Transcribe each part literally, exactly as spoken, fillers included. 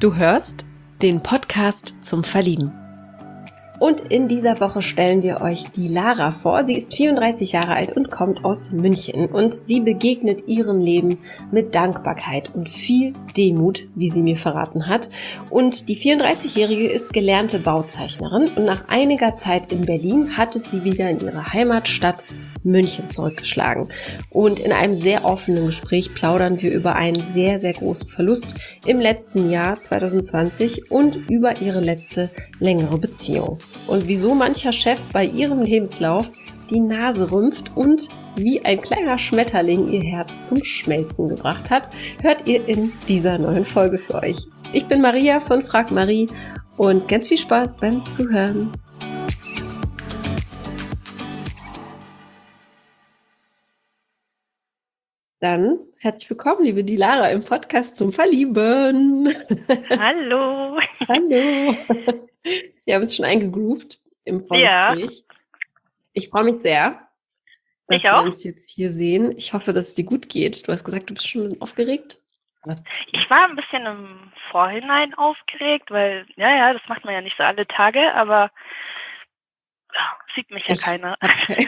Du hörst den Podcast zum Verlieben. Und in dieser Woche stellen wir euch die Lara vor. Sie ist vierunddreißig Jahre alt und kommt aus München. Und sie begegnet ihrem Leben mit Dankbarkeit und viel Demut, wie sie mir verraten hat. Und die vierunddreißigjährige ist gelernte Bauzeichnerin. Und nach einiger Zeit in Berlin hat es sie wieder in ihre Heimatstadt München zurückgeschlagen. Und in einem sehr offenen Gespräch plaudern wir über einen sehr, sehr großen Verlust im letzten Jahr zwanzig zwanzig und über ihre letzte längere Beziehung. Und wieso mancher Chef bei ihrem Lebenslauf die Nase rümpft und wie ein kleiner Schmetterling ihr Herz zum Schmelzen gebracht hat, hört ihr in dieser neuen Folge für euch. Ich bin Maria von Frag Marie und ganz viel Spaß beim Zuhören. Dann herzlich willkommen, liebe die Lara, im Podcast zum Verlieben. Hallo. Hallo. Wir haben uns schon eingegroovt im Vorgespräch. Ja. Ich freue mich sehr, dass ich wir auch. uns jetzt hier sehen. Ich hoffe, dass es dir gut geht. Du hast gesagt, du bist schon ein bisschen aufgeregt. Was? Ich war ein bisschen im Vorhinein aufgeregt, weil, ja, ja, das macht man ja nicht so alle Tage, aber ja, sieht mich ja ich keiner.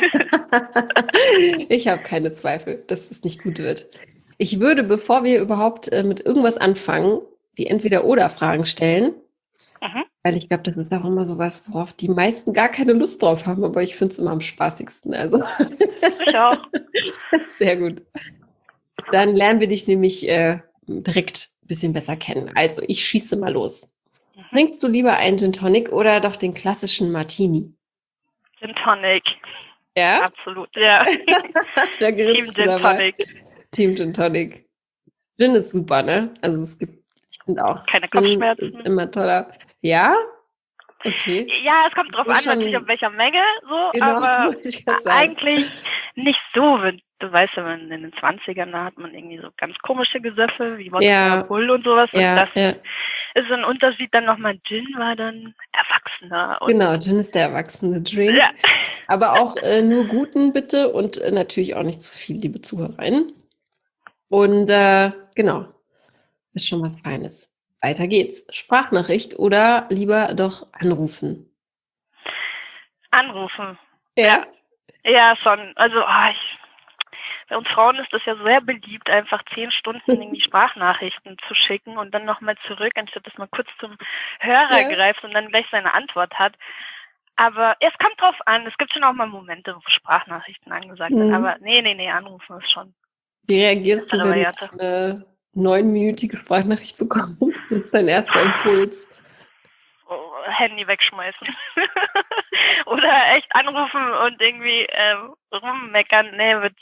Ich habe keine Zweifel, dass es nicht gut wird. Ich würde, bevor wir überhaupt äh, mit irgendwas anfangen, die Entweder-Oder-Fragen stellen. Mhm. Weil ich glaube, das ist auch immer sowas, worauf die meisten gar keine Lust drauf haben, aber ich finde es immer am spaßigsten. Also. Ich auch. Sehr gut. Dann lernen wir dich nämlich äh, direkt ein bisschen besser kennen. Also, ich schieße mal los. Mhm. Trinkst du lieber einen Gin Tonic oder doch den klassischen Martini? Gin Tonic. Ja? Absolut, ja. Da Team Gin Tonic. Team Gin Tonic. Gin ist super, ne? Also, es gibt, ich finde auch, keine Gin Kopfschmerzen. Ist immer toller. Ja? Okay. Ja, es kommt Das drauf ist an, schon- natürlich auf welcher Menge, so, Genau, aber wollte ich grad sagen. eigentlich nicht so. wenn- Du weißt ja, wenn in den zwanzigern, da hat man irgendwie so ganz komische Gesöffe, wie Wodka, Ja. Bull und sowas. Und Ja, das ja. ist ein Unterschied. Dann nochmal Gin war dann erwachsener. Und Genau, Gin ist der erwachsene Drink. Ja. Aber auch äh, nur guten bitte und äh, natürlich auch nicht zu viel, liebe Zuhörerinnen. Und äh, genau, ist schon was Feines. Weiter geht's. Sprachnachricht oder lieber doch anrufen? Anrufen. Ja. Ja, schon. Also, ah, ich, bei uns Frauen ist das ja sehr beliebt, einfach zehn Stunden in die Sprachnachrichten zu schicken und dann nochmal zurück, anstatt dass man kurz zum Hörer Ja. greift und dann gleich seine Antwort hat. Aber es kommt drauf an. Es gibt schon auch mal Momente, wo Sprachnachrichten angesagt sind. Mhm. Aber nee, nee, nee, anrufen ist schon. Wie reagierst du, Bessere wenn Variante. du eine neunminütige Sprachnachricht bekommst? Das ist dein erster Impuls. Oh, Handy wegschmeißen. Oder echt anrufen und irgendwie äh, rummeckern. Nee, wird.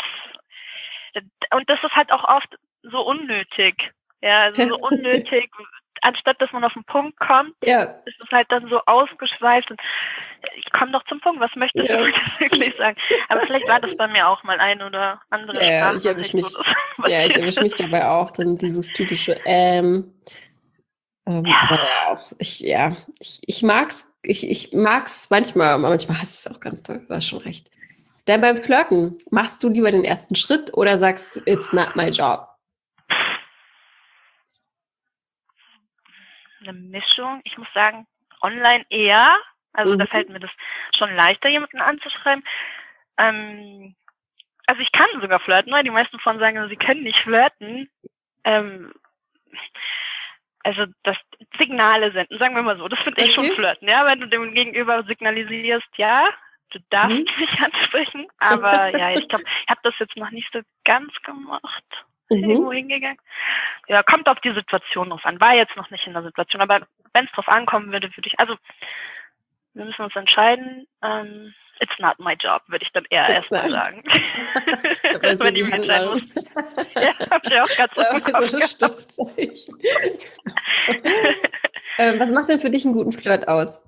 Und das ist halt auch oft so unnötig. Ja, also so unnötig. Anstatt dass man auf den Punkt kommt, Ja. ist es halt dann so ausgeschweift. Und ich komme doch zum Punkt. Was möchtest Ja. du wirklich sagen? Aber vielleicht war das bei mir auch mal ein oder andere Ja, ich erwische Sprachnachricht, mich, wo das ja, ich passiert erwische mich ist. dabei auch, dann dieses typische ähm, ähm Ja. aber ja, auch, ich, ja, ich, ich mag's, ich, ich mag's manchmal, aber manchmal hasse ich es auch ganz toll, du hast schon recht. Dann beim Flirten, machst du lieber den ersten Schritt oder sagst du, it's not my job? Eine Mischung. Ich muss sagen, online eher. Also Mhm. da fällt mir das schon leichter, jemanden anzuschreiben. Ähm, also ich kann sogar flirten. Ne? Die meisten von sagen, sie können nicht flirten. Ähm, also das Signale senden, sagen wir mal so. Das finde ich Okay. schon flirten. Ja, wenn du dem Gegenüber signalisierst, ja, du darfst Mhm. mich ansprechen. Aber ja, ich glaube, ich habe das jetzt noch nicht so ganz gemacht. Irgendwo Mhm. hingegangen. Ja, kommt auf die Situation drauf an. War jetzt noch nicht in der Situation, aber wenn es drauf ankommen würde, würde ich, also wir müssen uns entscheiden. Ähm, it's not my job, würde ich dann eher It's erstmal not. sagen. Dabei so Wenn die ich mich entscheiden Handlerin. muss. Ja, hab ich auch gerade so Da im war Kopf so das gehabt. Stoppzeichen. ähm, was macht denn für dich einen guten Flirt aus?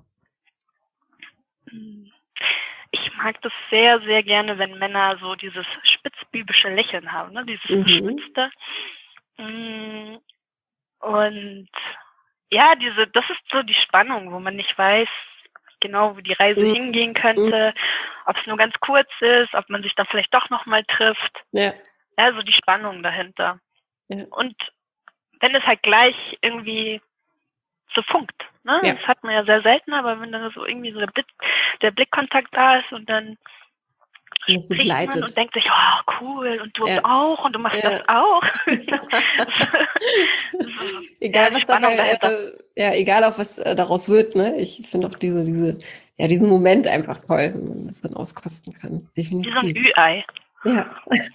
Ich mag das sehr, sehr gerne, wenn Männer so dieses spitzbübische Lächeln haben, ne? Dieses Mhm. Gespitzte. Mm, Und ja, diese, das ist so die Spannung, wo man nicht weiß, genau, wo die Reise Mhm. hingehen könnte, ob es nur ganz kurz ist, ob man sich dann vielleicht doch nochmal trifft. Ja. Ja, so die Spannung dahinter. Ja. Und wenn es halt gleich irgendwie so funkt. Ne? Ja. Das hat man ja sehr selten, aber wenn dann so irgendwie so der, Blick, der Blickkontakt da ist und dann Und so spricht man gleitet. und denkt sich, oh cool, und du Ja. auch und du machst Ja. das auch. Egal ja, was Spannung dabei, dahinter. äh, ja, egal auch was äh, daraus wird, ne? Ich finde auch diese, diese, ja, diesen Moment einfach toll, wenn man das dann auskosten kann. Wie so ein Definitiv. Ü-Ei. Ja.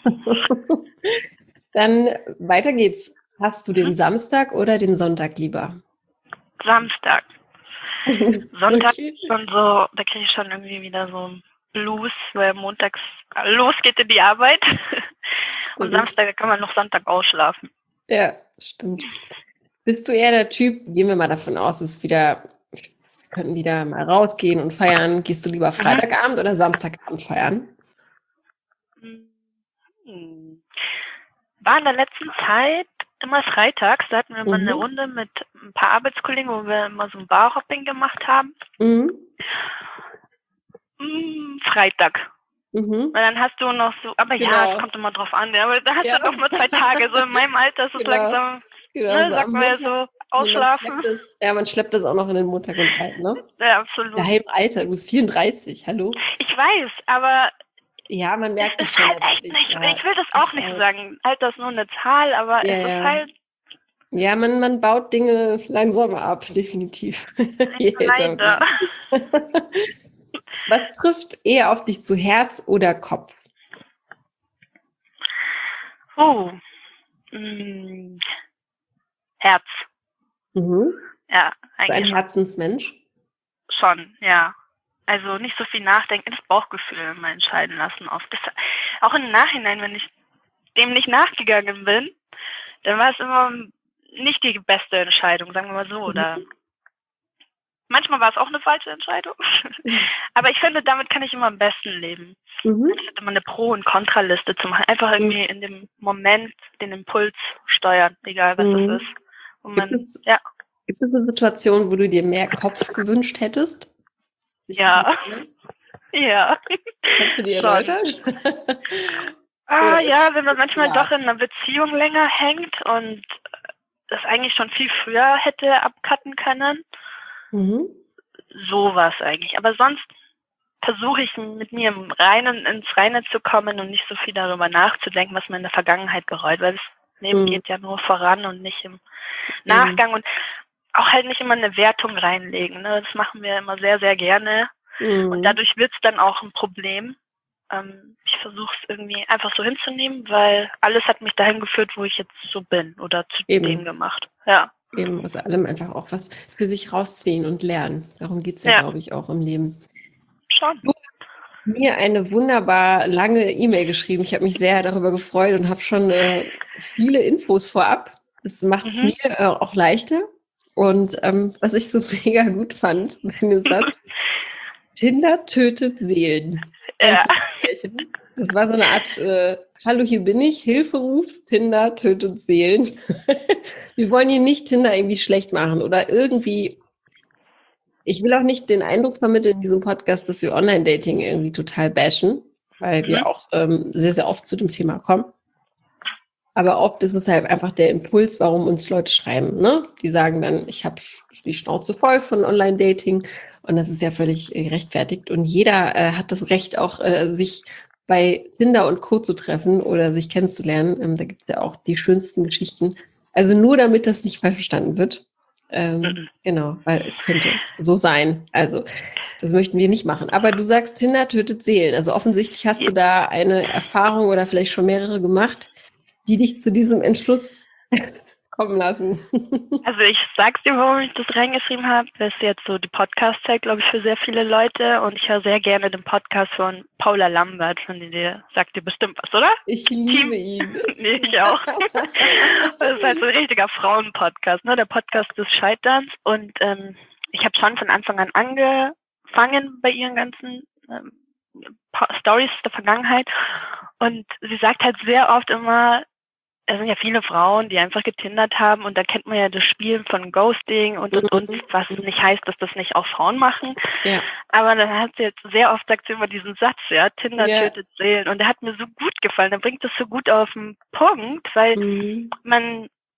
Dann weiter geht's. Hast du den Mhm. Samstag oder den Sonntag lieber? Samstag. Sonntag Okay. schon so, da kriege ich schon irgendwie wieder so einen Blues, weil montags los geht in die Arbeit. Und Stimmt. Samstag, da kann man noch Sonntag ausschlafen. Ja, stimmt. Bist du eher der Typ, gehen wir mal davon aus, es ist wieder, wir könnten wieder mal rausgehen und feiern. Gehst du lieber Freitagabend oder Samstagabend feiern? Hm. War in der letzten Zeit immer freitags, da hatten wir mal Mhm. eine Runde mit ein paar Arbeitskollegen, wo wir immer so ein Barhopping gemacht haben. Mhm. Hm, Freitag. Mhm. Weil dann hast du noch so, aber ja, Genau. es kommt immer drauf an, ja, aber da hast Ja. du noch mal zwei Tage. So in meinem Alter ist es Genau. langsam, Genau, ne, so sagt am man ja Montag. so, Man ausschlafen. schleppt es, ja, man schleppt das auch noch in den Montag und halt, ne? Ja, absolut. Ja, im Alter, du bist vierunddreißig, hallo? Ich weiß, aber Ja, man merkt es es ist schon halt echt natürlich. nicht, Ja, ich will das auch ich nicht so weiß. sagen, Alter ist nur eine Zahl, aber Ja, es ist ja. halt Ja, man, man baut Dinge langsam ab, definitiv. Je älter man leider. wird. Was trifft eher auf dich zu, Herz oder Kopf? Oh. Hm. Herz. Mhm. Ja, Bist du ein eigentlich schon. Herzensmensch? Schon, ja. Also nicht so viel nachdenken, das Bauchgefühl immer entscheiden lassen oft. Das, auch im Nachhinein, wenn ich dem nicht nachgegangen bin, dann war es immer nicht die beste Entscheidung, sagen wir mal so. Oder manchmal war es auch eine falsche Entscheidung. Aber ich finde, damit kann ich immer am besten leben. Mhm. Anstatt immer eine Pro- und Kontraliste zu machen. Einfach irgendwie in dem Moment den Impuls steuern, egal was Mhm. es ist. Und Gibt man, es, ja, gibt es eine Situation, wo du dir mehr Kopf gewünscht hättest? Sich ja, daran erinnern? ja. Kannst du dir Schon. erläutern? Ah Oder ja, ist wenn man es manchmal privat? doch in einer Beziehung länger hängt und das eigentlich schon viel früher hätte abcutten können. Mhm. Sowas eigentlich. Aber sonst versuche ich mit mir im Reinen, ins Reine zu kommen und nicht so viel darüber nachzudenken, was man in der Vergangenheit bereut, weil das Leben Mhm. geht ja nur voran und nicht im Nachgang und auch halt nicht immer eine Wertung reinlegen. Ne? Das machen wir immer sehr, sehr gerne Mhm. und dadurch wird es dann auch ein Problem. Ähm, ich versuche es irgendwie einfach so hinzunehmen, weil alles hat mich dahin geführt, wo ich jetzt so bin oder zu Eben. dem gemacht. Ja. Eben aus allem einfach auch was für sich rausziehen und lernen. Darum geht es ja, Ja. glaube ich, auch im Leben. Schon. Du hast mir eine wunderbar lange E-Mail geschrieben. Ich habe mich sehr darüber gefreut und habe schon äh, viele Infos vorab. Das macht es Mhm. mir äh, auch leichter. Und ähm, was ich so mega gut fand, bei dem Satz, Tinder tötet Seelen. Ja. Das war so eine Art, äh, hallo, hier bin ich, Hilferuf, Tinder tötet Seelen. Wir wollen hier nicht Tinder irgendwie schlecht machen oder irgendwie, ich will auch nicht den Eindruck vermitteln in diesem Podcast, dass wir Online-Dating irgendwie total bashen, weil Mhm. wir auch ähm, sehr, sehr oft zu dem Thema kommen. Aber oft ist es halt einfach der Impuls, warum uns Leute schreiben. Ne? Die sagen dann, ich habe die Schnauze voll von Online-Dating und das ist ja völlig äh, gerechtfertigt. Und jeder äh, hat das Recht, auch äh, sich bei Tinder und Co. zu treffen oder sich kennenzulernen. Ähm, da gibt es ja auch die schönsten Geschichten. Also nur damit das nicht falsch verstanden wird. Ähm, Mhm. Genau, weil es könnte so sein. Also das möchten wir nicht machen. Aber du sagst, Tinder tötet Seelen. Also offensichtlich hast du da eine Erfahrung oder vielleicht schon mehrere gemacht, die dich zu diesem Entschluss kommen lassen. Also ich sag's dir, warum ich das reingeschrieben habe. Das ist jetzt so die Podcast-Zeit, glaube ich, für sehr viele Leute. Und ich höre sehr gerne den Podcast von Paula Lambert. Von dir sagt dir bestimmt was, oder? Ich liebe ihn. Nee, ich auch. Das ist halt so ein richtiger Frauen-Podcast, ne? Der Podcast des Scheiterns. Und ähm, ich habe schon von Anfang an angefangen bei ihren ganzen ähm, Stories der Vergangenheit. Und sie sagt halt sehr oft immer, es sind ja viele Frauen, die einfach getindert haben und da kennt man ja das Spiel von Ghosting und und und, was nicht heißt, dass das nicht auch Frauen machen. Ja. Aber dann hat sie jetzt sehr oft sagt sie immer diesen Satz, ja, Tinder Ja. tötet Seelen und der hat mir so gut gefallen, der bringt das so gut auf den Punkt, weil Mhm. man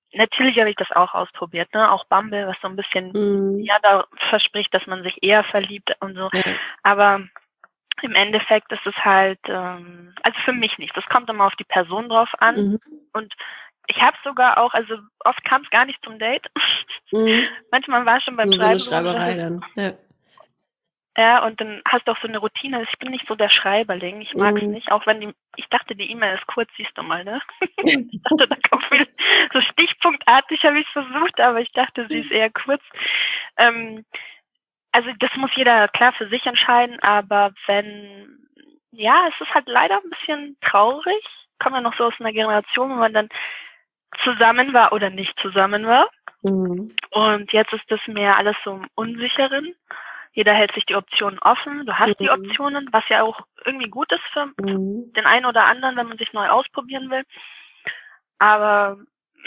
natürlich habe ich das auch ausprobiert, ne? Auch Bumble, was so ein bisschen, Mhm. ja, da verspricht, dass man sich eher verliebt und so. Ja. Aber im Endeffekt ist es halt, ähm, also für mich nicht. Das kommt immer auf die Person drauf an. Mhm. Und ich habe sogar auch, also oft kam es gar nicht zum Date. Mhm. Manchmal war es schon beim Nur so eine Schreiben so, Schreiberei dass es, dann. Ja. ja, und dann hast du auch so eine Routine. Ich bin nicht so der Schreiberling. Ich mag es Mhm. nicht. Auch wenn die, ich dachte, die E-Mail ist kurz, siehst du mal, ne? Ich dachte, da kommt viel, so stichpunktartig habe ich es versucht, aber ich dachte, sie ist eher kurz. Ähm, also das muss jeder klar für sich entscheiden, aber wenn, ja, es ist halt leider ein bisschen traurig. Kommen wir noch so aus einer Generation, wo man dann zusammen war oder nicht zusammen war. Mhm. Und jetzt ist das mehr alles so im Unsicheren. Jeder hält sich die Optionen offen. Du hast die Mhm. Optionen, was ja auch irgendwie gut ist für Mhm. den einen oder anderen, wenn man sich neu ausprobieren will. Aber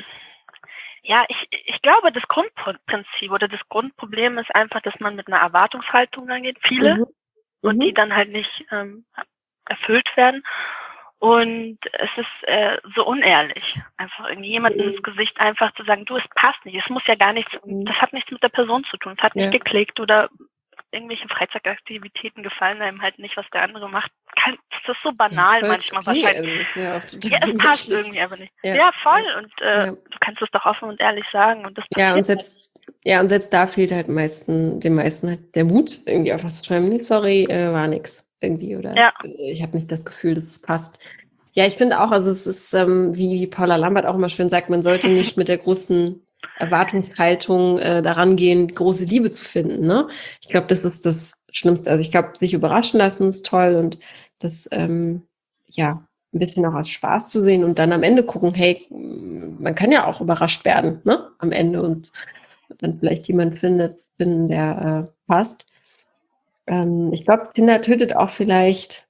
ja, ich, ich glaube, das Grundprinzip oder das Grundproblem ist einfach, dass man mit einer Erwartungshaltung rangeht, viele, Mhm. und die Mhm. dann halt nicht ähm, erfüllt werden. Und es ist äh, so unehrlich, einfach irgendwie jemandem ins Mhm. Gesicht einfach zu sagen, du, es passt nicht, es muss ja gar nichts, Mhm. das hat nichts mit der Person zu tun, es hat nicht Ja. geklickt oder irgendwelche Freizeitaktivitäten gefallen einem halt nicht, was der andere macht. Kann, das ist so banal Völlig manchmal okay. wahrscheinlich. Also das ist ja auch total Ja, es passt menschlich. irgendwie aber nicht. Ja. Ja, voll. Ja. Und äh, Ja. du kannst es doch offen und ehrlich sagen. Und das Ja, und passiert nicht. selbst, ja, und selbst da fehlt halt meisten, den meisten halt der Mut, irgendwie einfach zu schreiben, nee, sorry, äh, war nix irgendwie oder Ja, äh, ich habe nicht das Gefühl, dass es passt. Ja, ich finde auch, also es ist, ähm, wie Paula Lambert auch immer schön sagt, man sollte nicht mit der großen Erwartungshaltung äh, daran gehen, große Liebe zu finden. Ne? Ich glaube, das ist das Schlimmste. Also ich glaube, sich überraschen lassen ist toll und das, ähm, ja, ein bisschen auch als Spaß zu sehen und dann am Ende gucken, hey, man kann ja auch überrascht werden, ne? Am Ende und dann vielleicht jemand findet, finden, der äh, passt. Ähm, ich glaube, Tinder tötet auch vielleicht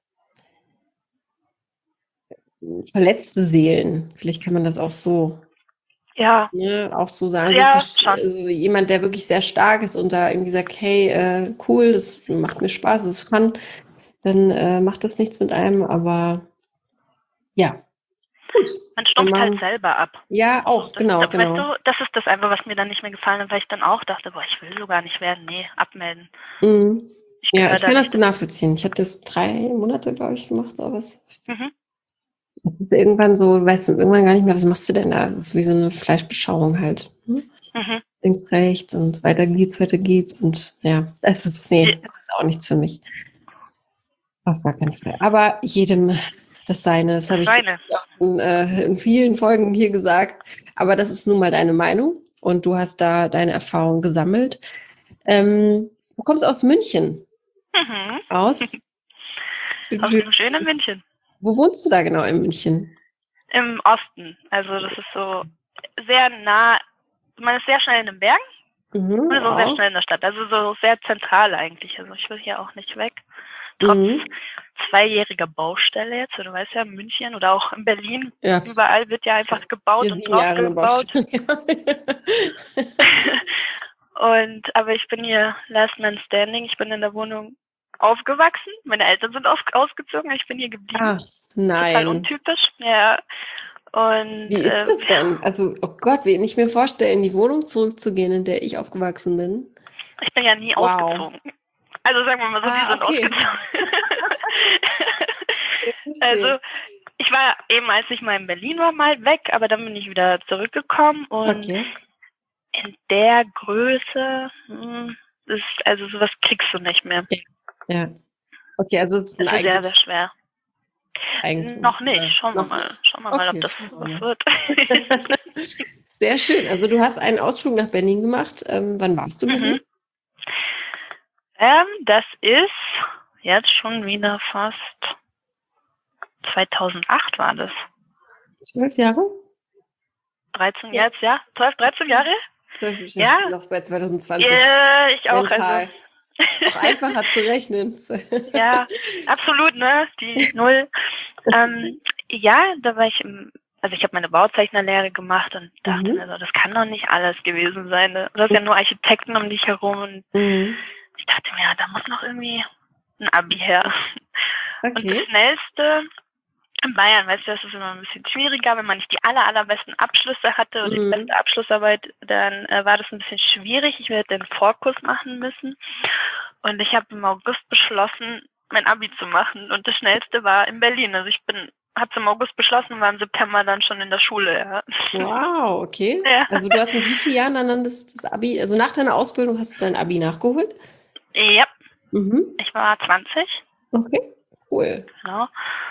verletzte Seelen. Vielleicht kann man das auch so, ja, ne, auch so sagen. So, ja, versch- schon. also jemand, der wirklich sehr stark ist und da irgendwie sagt, hey, äh, cool, das macht mir Spaß, das ist fun, dann äh, macht das nichts mit einem, aber ja, gut. Man Wir stumpft halt machen, selber ab. ja, So, auch, das, genau, da, weißt genau. du, das ist das einfach, was mir dann nicht mehr gefallen hat, weil ich dann auch dachte, boah, ich will so gar nicht werden. Nee, abmelden. Mhm. Ich Ja, gehöre ich da kann das nicht gut dazu. nachvollziehen. Ich habe das drei Monate, glaube ich, gemacht, aber es Mhm. es ist irgendwann so, weißt du irgendwann gar nicht mehr, was machst du denn da? Es ist wie so eine Fleischbeschauung halt. Ne? Mhm. Links, rechts und weiter geht's, weiter geht's und ja, es ist, Ja, nee, das ist auch nichts für mich. Auf gar keinen Fall. Aber jedem das Seine, das das habe ich Seine. tatsächlich auch in, äh, in vielen Folgen hier gesagt. Aber das ist nun mal deine Meinung und du hast da deine Erfahrung gesammelt. Ähm, du kommst aus München. Mhm. Aus? Aus dem schönen München. Wo wohnst du da genau in München? Im Osten. Also das ist so sehr nah, man ist sehr schnell in den Bergen Mhm, und ist auch sehr wow. schnell in der Stadt. Also so sehr zentral eigentlich. Also ich will hier auch nicht weg. Trotz Mhm. zweijähriger Baustelle jetzt, du weißt ja, in München oder auch in Berlin, Ja, überall wird ja einfach gebaut vier, und sieben Jahre eine draufgebaut. Baustelle. Und aber ich bin hier last man standing. Ich bin in der Wohnung aufgewachsen. Meine Eltern sind auf, ausgezogen. Ich bin hier geblieben. Ach, Total nein. untypisch. Ja. Und Wie ist äh, das denn? Also, oh Gott, wie ich mir vorstelle, in die Wohnung zurückzugehen, in der ich aufgewachsen bin. ich bin ja nie Wow. ausgezogen. Also sagen wir mal so, die Ah, sind okay. ausgezogen. Ich verstehe. Also ich war eben, als ich mal in Berlin war, mal weg, aber dann bin ich wieder zurückgekommen und Okay. in der Größe, hm, ist, also sowas kriegst du nicht mehr. Ja. Okay, also es ist ein Das ist sehr, sehr eigenes schwer. Eigentum. Noch nicht. Oder Schauen wir noch mal. nicht. Schauen wir mal, ob Okay, das schauen wir was mal. wird. Sehr schön. Also du hast einen Ausflug nach Berlin gemacht. Ähm, wann warst du in Berlin? Mhm. Ähm, das ist jetzt schon wieder fast zweitausendacht war das. Zwölf Jahre? dreizehn Ja. jetzt, ja? zwölf, dreizehn Jahre? Zwölf, ich Ja. bin noch bei zwanzig zwanzig. Ja, ich auch. Mental. Also. Ist auch einfacher zu rechnen. Ja, absolut, ne? Die Null. ähm, ja, da war ich im, also ich habe meine Bauzeichnerlehre gemacht und dachte Mhm. mir so, das kann doch nicht alles gewesen sein. Ne? Du hast ja nur Architekten um dich herum und Mhm. ich dachte mir, ja, da muss noch irgendwie ein Abi her. Okay. Und das Schnellste, in Bayern, weißt du, das ist immer ein bisschen schwieriger, wenn man nicht die aller, allerbesten Abschlüsse hatte und die Mhm. beste Abschlussarbeit, dann äh, war das ein bisschen schwierig. Ich werde den Vorkurs machen müssen und ich habe im August beschlossen, mein Abi zu machen und das Schnellste war in Berlin. Also ich bin, habe es im August beschlossen und war im September dann schon in der Schule, ja. Wow, okay. Ja. Also du hast mit wie vielen Jahren dann das, das Abi, also nach deiner Ausbildung hast du dein Abi nachgeholt? Ja, Mhm. ich war zwanzig, Okay, cool. genau.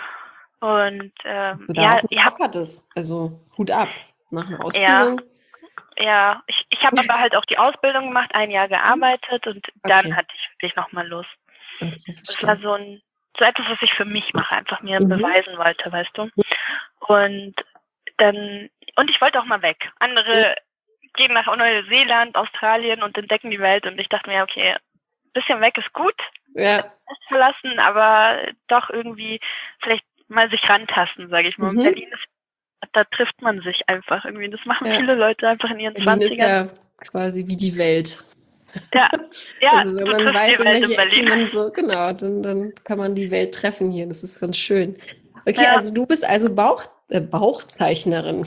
Und Dass ähm, du da ja, auch einen ihr habt, Bock hattest. Also Hut ab. Nach einer ja, Ausbildung. ja, ich, ich habe aber halt auch die Ausbildung gemacht, ein Jahr gearbeitet und dann Okay. hatte ich wirklich nochmal Lust. Okay, Das war verstehe. so ein, so etwas, was ich für mich mache, einfach mir Mhm. beweisen wollte, weißt du. Und dann, und ich wollte auch mal weg. Andere gehen nach Neuseeland, Australien und entdecken die Welt und ich dachte mir, okay, ein bisschen weg ist gut, Ja. das verlassen, aber doch irgendwie vielleicht mal sich rantasten, sage ich mal. Mhm. In Berlin ist, da trifft man sich einfach irgendwie. Das machen Ja. viele Leute einfach in ihren Berlin ist zwanzigern. ja quasi wie die Welt. Ja, ja, Also wenn du man triffst weiß, die in Welt in welche Ecken Berlin. man so, genau, dann, dann kann man die Welt treffen hier. Das ist ganz schön. Okay, Ja. also du bist also Bauch, äh, Bauchzeichnerin.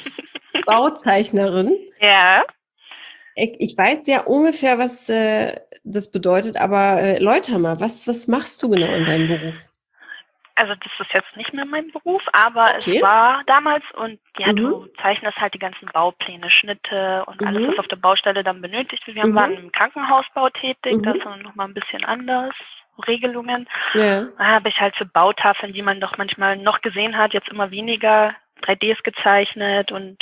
Bauzeichnerin. Ja. Ich, ich weiß ja ungefähr, was äh, das bedeutet, aber äh, erläuter mal, was, was machst du genau in deinem Beruf? Also das ist jetzt nicht mehr mein Beruf, aber Okay. es war damals und ja, Mhm. du zeichnest halt die ganzen Baupläne, Schnitte und alles, Mhm. was auf der Baustelle dann benötigt wird. Wir Mhm. waren im Krankenhausbau tätig, Mhm. da ist dann nochmal ein bisschen anders, Regelungen. Ja. Da habe ich halt für Bautafeln, die man doch manchmal noch gesehen hat, jetzt immer weniger drei Ds gezeichnet und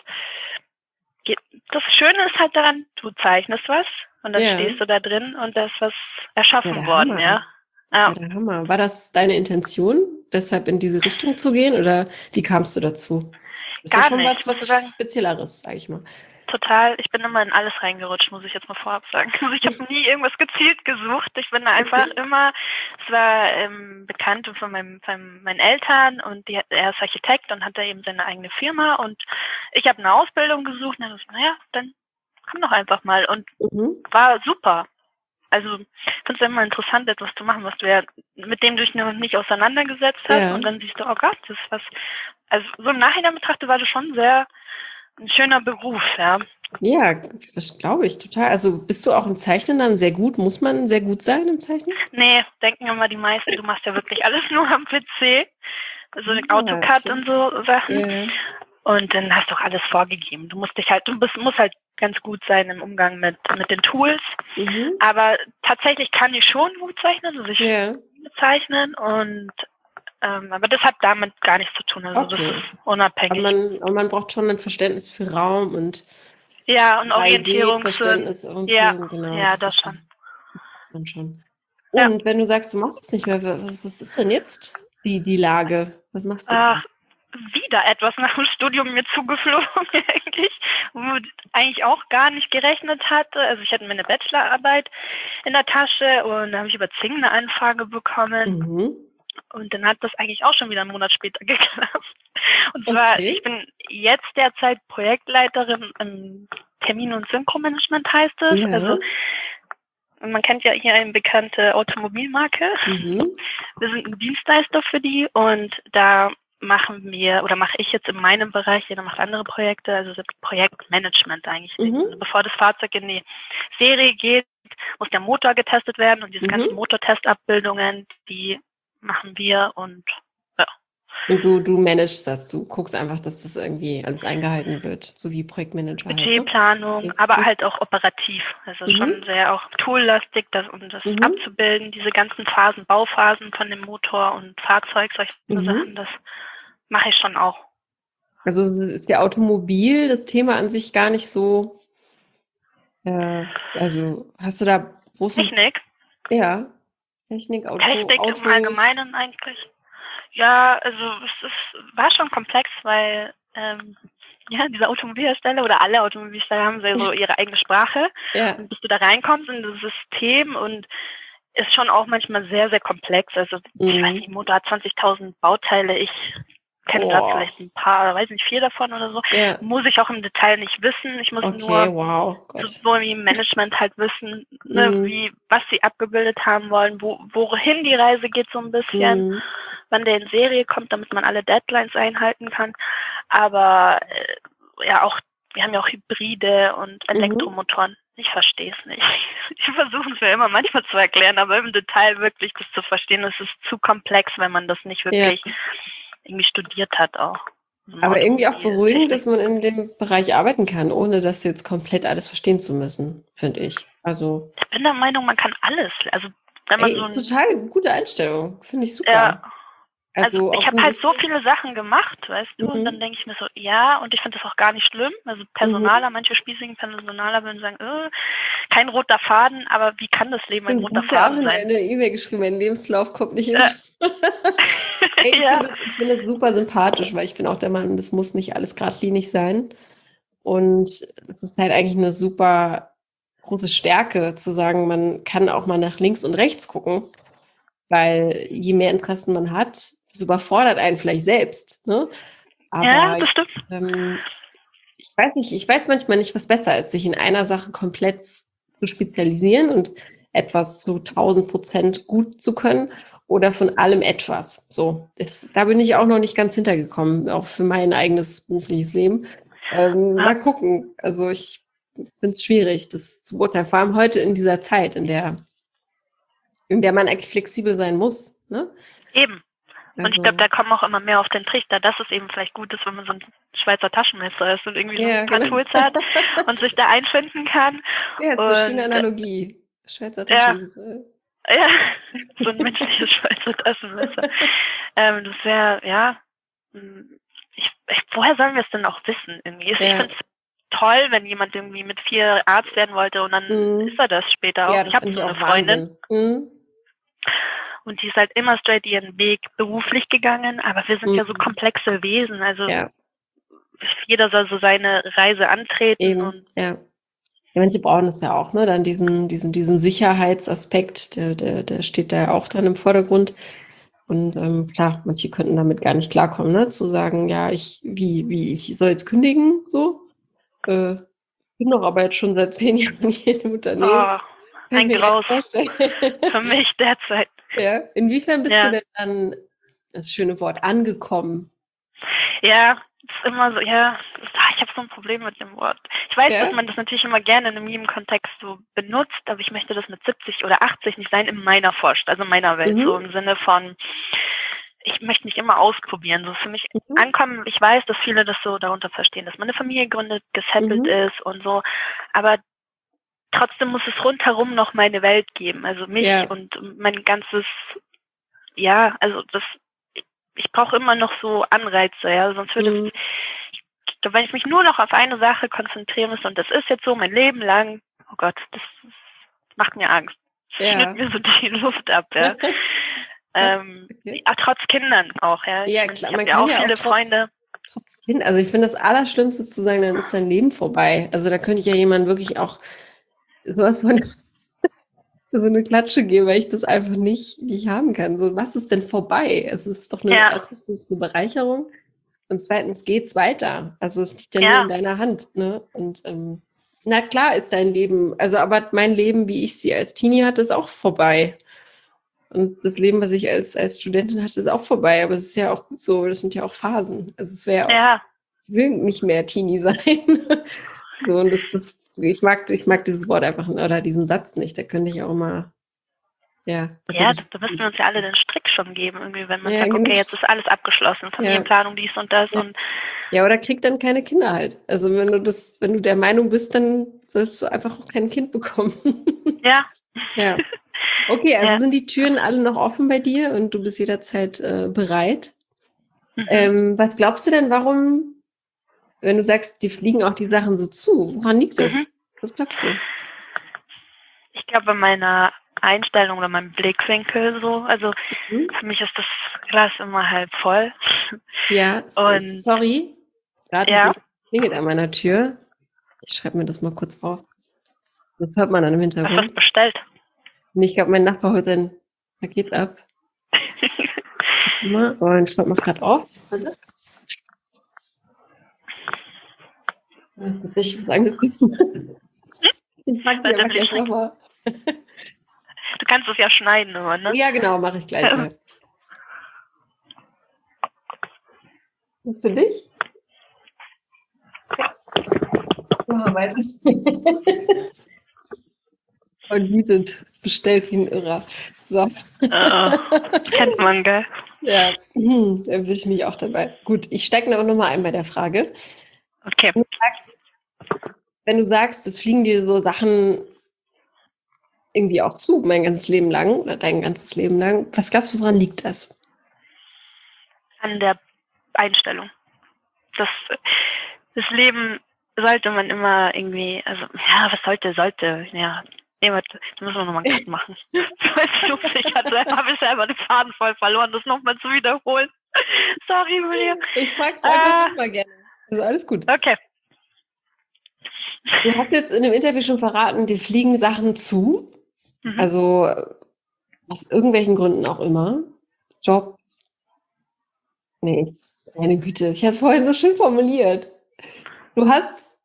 ge- das Schöne ist halt daran, du zeichnest was und dann Ja. stehst du da drin und da ist was Ja, erschaffen der worden, Hammer. ja. Ja, Ja, der Hammer. War das deine Intention, deshalb in diese Richtung zu gehen oder wie kamst du dazu? Das ist ja gar schon nicht. was, Ich muss was sagen, Spezielleres, sag ich mal. total, ich bin immer in alles reingerutscht, muss ich jetzt mal vorab sagen. Also ich habe nie irgendwas gezielt gesucht. Ich bin da einfach immer, es war ähm, Bekannte von, meinem, von meinen Eltern und die, er ist Architekt und hat da eben seine eigene Firma und ich habe eine Ausbildung gesucht und dann dachte ich, naja, dann komm doch einfach mal und Mhm. war super. Also ich finde es ja immer interessant, etwas zu machen, was du ja, mit dem du dich noch nicht auseinandergesetzt hast Ja. und dann siehst du, oh Gott, das ist was, also so im Nachhinein betrachtet war das schon sehr ein schöner Beruf, ja. Ja, das glaube ich total. Also bist du auch im Zeichnen dann sehr gut? Muss man sehr gut sein im Zeichnen? Nee, denken immer die meisten, du machst ja wirklich alles nur am P C. So Ah, AutoCAD okay. und so Sachen. Ja. Und dann hast du auch alles vorgegeben. Du musst dich halt, du bist, musst halt ganz gut sein im Umgang mit, mit den Tools. Mhm. Aber tatsächlich kann ich schon gut zeichnen, also ich Ja. zeichnen und ähm, aber das hat damit gar nichts zu tun. Also das Okay. ist Aber unabhängig. man, aber man braucht schon ein Verständnis für Raum und Ja, und Orientierung zu. Verständnis, Ja, Orientierung, genau. ja, Das das ist schon. man schon. Ja. Und wenn du sagst, du machst es nicht mehr, was, was ist denn jetzt die, die Lage? Was machst du? Ach, wieder etwas nach dem Studium mir zugeflogen eigentlich, womit eigentlich auch gar nicht gerechnet hatte. Also ich hatte mir eine Bachelorarbeit in der Tasche und da habe ich über Xing eine Anfrage bekommen Mhm. und dann hat das eigentlich auch schon wieder einen Monat später geklappt. Und zwar, Okay. ich bin jetzt derzeit Projektleiterin im Termin- und Synchromanagement heißt es. Ja. Also man kennt ja hier eine bekannte Automobilmarke. Mhm. Wir sind ein Dienstleister für die und da machen wir, oder mache ich jetzt in meinem Bereich, jeder macht andere Projekte, also das Projektmanagement eigentlich. Mhm. Bevor das Fahrzeug in die Serie geht, muss der Motor getestet werden und diese Mhm. ganzen Motortestabbildungen, die machen wir und ja. Und du, du managst das, du guckst einfach, dass das irgendwie alles eingehalten wird, so wie Projektmanager halt, ne? Budgetplanung, Das- aber halt auch operativ. Also Mhm. schon sehr auch toollastig, das, um das Mhm. abzubilden, diese ganzen Phasen, Bauphasen von dem Motor und Fahrzeug, solche Mhm. Sachen, das mache ich schon auch. Also ist der Automobil, das Thema an sich gar nicht so, äh, also hast du da großen, Technik, ja, Technik, Auto, Technik Autos, im Allgemeinen eigentlich. Ja, also es ist, war schon komplex, weil ähm, ja, diese Automobilhersteller oder alle Automobilhersteller haben so ihre eigene Sprache. ja, Und bis du da reinkommst in das System und ist schon auch manchmal sehr, sehr komplex. Also ich weiß mhm. nicht, Motor hat zwanzigtausend Bauteile. Ich kenne gerade Oh. vielleicht ein paar, weiß nicht, vier davon oder so. Ja, Muss ich auch im Detail nicht wissen. Ich muss okay, nur wow, Gott. so wie im Management halt wissen, ne, Mhm. wie, was sie abgebildet haben wollen, wo, wohin die Reise geht so ein bisschen. Mhm. wann der in Serie kommt, damit man alle Deadlines einhalten kann. Aber äh, ja, auch, wir haben ja auch Hybride und Elektromotoren. Ich verstehe es nicht. Ich versuche es mir immer manchmal zu erklären, aber im Detail wirklich das zu verstehen, das ist zu komplex, wenn man das nicht wirklich ja. irgendwie studiert hat auch. Aber irgendwie auch beruhigend, dass man in dem Bereich arbeiten kann, ohne das jetzt komplett alles verstehen zu müssen, finde ich. Also ich bin der Meinung, man kann alles. Also wenn man ey, so ein, total gute Einstellung, finde ich super. Ja, also, also ich habe halt so viele Sachen gemacht, weißt du, mhm. und dann denke ich mir so, ja, und ich finde das auch gar nicht schlimm. Also Personaler, mhm. manche spießigen Personaler würden sagen, äh, kein roter Faden, aber wie kann das Leben Stimmt, ein roter Faden sein? Ich habe auch in eine E-Mail geschrieben, mein Lebenslauf kommt nicht in das. Äh. Ey, ich ja. finde das, find das super sympathisch, weil ich bin auch der Meinung, das muss nicht alles geradlinig sein. Und es ist halt eigentlich eine super große Stärke, zu sagen, man kann auch mal nach links und rechts gucken, weil je mehr Interessen man hat, das überfordert einen vielleicht selbst. Ne? Aber ja, das stimmt. Ähm, ich weiß nicht, ich weiß manchmal nicht, was besser ist, sich in einer Sache komplett zu spezialisieren und etwas zu tausend Prozent gut zu können oder von allem etwas. So, das, da bin ich auch noch nicht ganz hintergekommen, auch für mein eigenes berufliches Leben. Ähm, ja. Mal gucken. Also ich finde es schwierig, das zu beurteilen. Vor allem heute in dieser Zeit, in der, in der man eigentlich flexibel sein muss. Ne? Eben. Und ich glaube, da kommen auch immer mehr auf den Trichter, dass es eben vielleicht gut ist, wenn man so ein Schweizer Taschenmesser ist und irgendwie ja, so ein paar genau. Tools hat und sich da einfinden kann. Ja, das ist eine schöne Analogie. Schweizer Taschenmesser. Ja, ja, so ein menschliches Schweizer Taschenmesser. ähm, das wäre, ja, ich, ich, woher sollen wir es denn auch wissen? Irgendwie? Ja. Ich finde es toll, wenn jemand irgendwie mit vier Arzt werden wollte und dann mhm. ist er das später auch. Ja, das ich habe so eine Freundin. Mhm. Und die ist halt immer straight ihren Weg beruflich gegangen, aber wir sind mhm. ja so komplexe Wesen, also ja. jeder soll so seine Reise antreten. Eben, und ja. ja. Manche brauchen das ja auch, ne? Dann diesen, diesen, diesen Sicherheitsaspekt, der, der, der steht da ja auch dann im Vordergrund. Und ähm, klar, manche könnten damit gar nicht klarkommen, ne? Zu sagen, ja, ich, wie, wie, ich soll jetzt kündigen, so. Äh, bin doch aber jetzt schon seit zehn Jahren hier im Unternehmen. Oh, ein Graus für mich derzeit. Ja, inwiefern bist ja. du denn dann, das schöne Wort, angekommen? Ja, das ist immer so, ja, ich habe so ein Problem mit dem Wort. Ich weiß, ja? dass man das natürlich immer gerne in einem Kontext so benutzt, aber ich möchte das mit siebzig oder achtzig nicht sein in meiner Vorstellung, also in meiner Welt, mhm. so im Sinne von, ich möchte nicht immer ausprobieren. So für mich mhm. ankommen, ich weiß, dass viele das so darunter verstehen, dass man eine Familie gründet, gesettelt mhm. ist und so, aber trotzdem muss es rundherum noch meine Welt geben, also mich ja. und mein ganzes, ja, also das, ich brauche immer noch so Anreize, ja, sonst würde mhm. es, ich, wenn ich mich nur noch auf eine Sache konzentrieren muss und das ist jetzt so mein Leben lang, oh Gott, das, das macht mir Angst. Das ja. schnürt mir so die Luft ab, ja. ähm, okay. Auch trotz Kindern auch, ja. Ja, ich klar, ich man ja kann auch ja viele auch trotz, Freunde. Trotz Kind, also ich finde das Allerschlimmste zu sagen, dann ist dein Leben vorbei. Also da könnte ich ja jemand wirklich auch sowas von so eine Klatsche geben, weil ich das einfach nicht, nicht haben kann. So, was ist denn vorbei? Also es ist doch eine, Ja. erstens ist es eine Bereicherung und zweitens geht's weiter. Also es liegt ja, Ja. nur in deiner Hand, ne? Und ähm, na klar ist dein Leben, also aber mein Leben, wie ich sie als Teenie hatte, ist auch vorbei. Und das Leben, was ich als, als Studentin hatte, ist auch vorbei. Aber es ist ja auch gut so, das sind ja auch Phasen. Also es wäre ja auch, Ja. ich will nicht mehr Teenie sein. So, und das ist, ich mag, ich mag dieses Wort einfach oder diesen Satz nicht. Da könnte ich auch mal, ja. Da Ja, ich, da müssen wir uns ja alle den Strick schon geben, irgendwie, wenn man ja, sagt, okay, genau. jetzt ist alles abgeschlossen, Familienplanung, dies und das ja. und ja, oder krieg dann keine Kinder halt. Also wenn du das, wenn du der Meinung bist, dann sollst du einfach auch kein Kind bekommen. Ja. Ja. Okay, also ja. sind die Türen alle noch offen bei dir und du bist jederzeit äh, bereit. Mhm. Ähm, was glaubst du denn, warum, wenn du sagst, die fliegen auch die Sachen so zu, woran liegt das? Mhm. Was glaubst du? Ich glaube, bei meiner Einstellung oder meinem Blickwinkel so, also mhm. für mich ist das Glas immer halb voll. Ja, und sorry, gerade ja. klingelt an meiner Tür. Ich schreibe mir das mal kurz auf. Das hört man dann im Hintergrund. Was hast du bestellt? Ich glaube, mein Nachbar holt sein Paket ab. Warte mal, oh, ich schreibe mal gerade auf. Warte. Das ist nicht was angekommen. Ich frage dir aber gleich nochmal. Du kannst es ja schneiden immer, ne? Ja, genau, mache ich gleich. Ja. Was für dich? Mach weiter. Und bietet, bestellt wie ein Irrer. So. Oh, kennt man, gell? Ja, hm, da würde ich mich auch dabei. Gut, ich steige aber nochmal ein bei der Frage. Okay. Wenn du sagst, wenn du sagst, jetzt fliegen dir so Sachen irgendwie auch zu, mein ganzes Leben lang oder dein ganzes Leben lang, was glaubst du, woran liegt das? An der Einstellung. Das, das Leben sollte man immer irgendwie, also, ja, was sollte, sollte, ja. Nee, warte, da müssen wir nochmal einen Cut machen. Ich habe ich selber den Faden voll verloren, das nochmal zu wiederholen. Sorry, Julia. Ich frage es einfach Äh, nochmal gerne. Also alles gut. Okay. Du hast jetzt in dem Interview schon verraten, dir fliegen Sachen zu. Mhm. Also aus irgendwelchen Gründen auch immer. Job. Nee, meine Güte, ich habe es vorhin so schön formuliert. Du hast,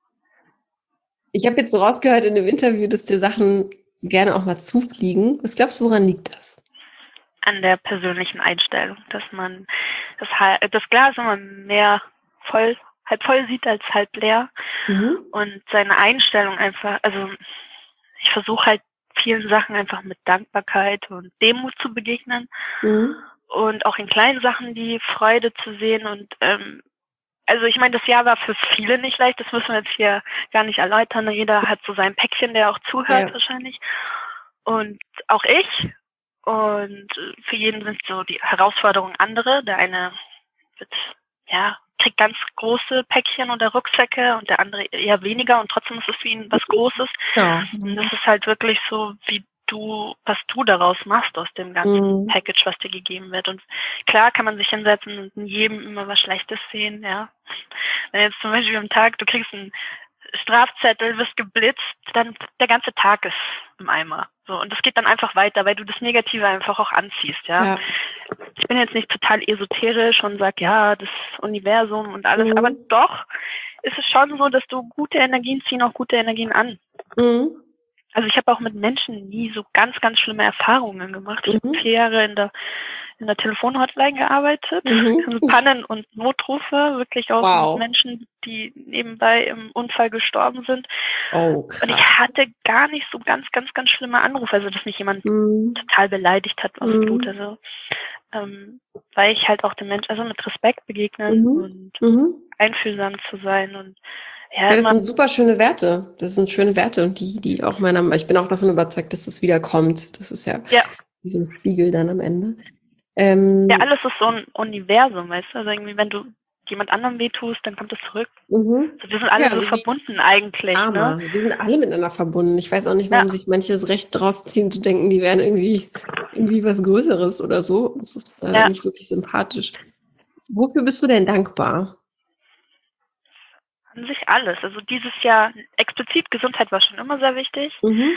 ich habe jetzt so rausgehört in dem Interview, dass dir Sachen gerne auch mal zufliegen. Was glaubst du, woran liegt das? An der persönlichen Einstellung, dass man das, das Glas immer mehr voll, halb voll sieht als halb leer. Mhm. Und seine Einstellung einfach, also ich versuche halt vielen Sachen einfach mit Dankbarkeit und Demut zu begegnen. Mhm. Und auch in kleinen Sachen die Freude zu sehen. Und ähm, also ich meine, das Jahr war für viele nicht leicht, das müssen wir jetzt hier gar nicht erläutern. Jeder hat so sein Päckchen, der auch zuhört, ja, wahrscheinlich. Und auch ich. Und für jeden sind so die Herausforderungen andere. Der eine wird, ja, kriegt ganz große Päckchen oder Rucksäcke und der andere eher weniger und trotzdem ist es für ihn was Großes. Ja. Und das ist halt wirklich so, wie du, was du daraus machst aus dem ganzen mhm. Package, was dir gegeben wird. Und klar kann man sich hinsetzen und in jedem immer was Schlechtes sehen, ja. Wenn jetzt zum Beispiel am Tag, du kriegst einen Strafzettel, wirst geblitzt, dann der ganze Tag ist im Eimer. So, und das geht dann einfach weiter, weil du das Negative einfach auch anziehst, ja. ja. Ich bin jetzt nicht total esoterisch und sag, ja, das Universum und alles, mhm. aber doch ist es schon so, dass du gute Energien ziehen auch gute Energien an. Mhm. Also ich habe auch mit Menschen nie so ganz, ganz schlimme Erfahrungen gemacht. Ich mhm. habe vier Jahre in der in der Telefonhotline gearbeitet, mhm. also Pannen und Notrufe, wirklich auch wow. mit Menschen, die nebenbei im Unfall gestorben sind. Oh, krass. Und ich hatte gar nicht so ganz, ganz, ganz schlimme Anrufe, also dass mich jemand mhm. total beleidigt hat aus mhm. Blut, also ähm, weil ich halt auch den Menschen, also mit Respekt begegnen mhm. und mhm. einfühlsam zu sein und ja, das sind super schöne Werte. Das sind schöne Werte und die, die auch meiner, ich bin auch davon überzeugt, dass das wiederkommt. Das ist ja, ja. wie so ein Spiegel dann am Ende. Ähm, ja, alles ist so ein Universum, weißt du? Also irgendwie, wenn du jemand anderem wehtust, dann kommt es zurück. Mhm. Also wir sind alle ja, so verbunden eigentlich. Arme. Ne? Wir sind alle miteinander verbunden. Ich weiß auch nicht, warum ja. sich manche das Recht draus ziehen, zu denken, die wären irgendwie, irgendwie was Größeres oder so. Das ist äh, ja. nicht wirklich sympathisch. Wofür bist du denn dankbar? An sich alles. Also dieses Jahr explizit Gesundheit war schon immer sehr wichtig. Mhm.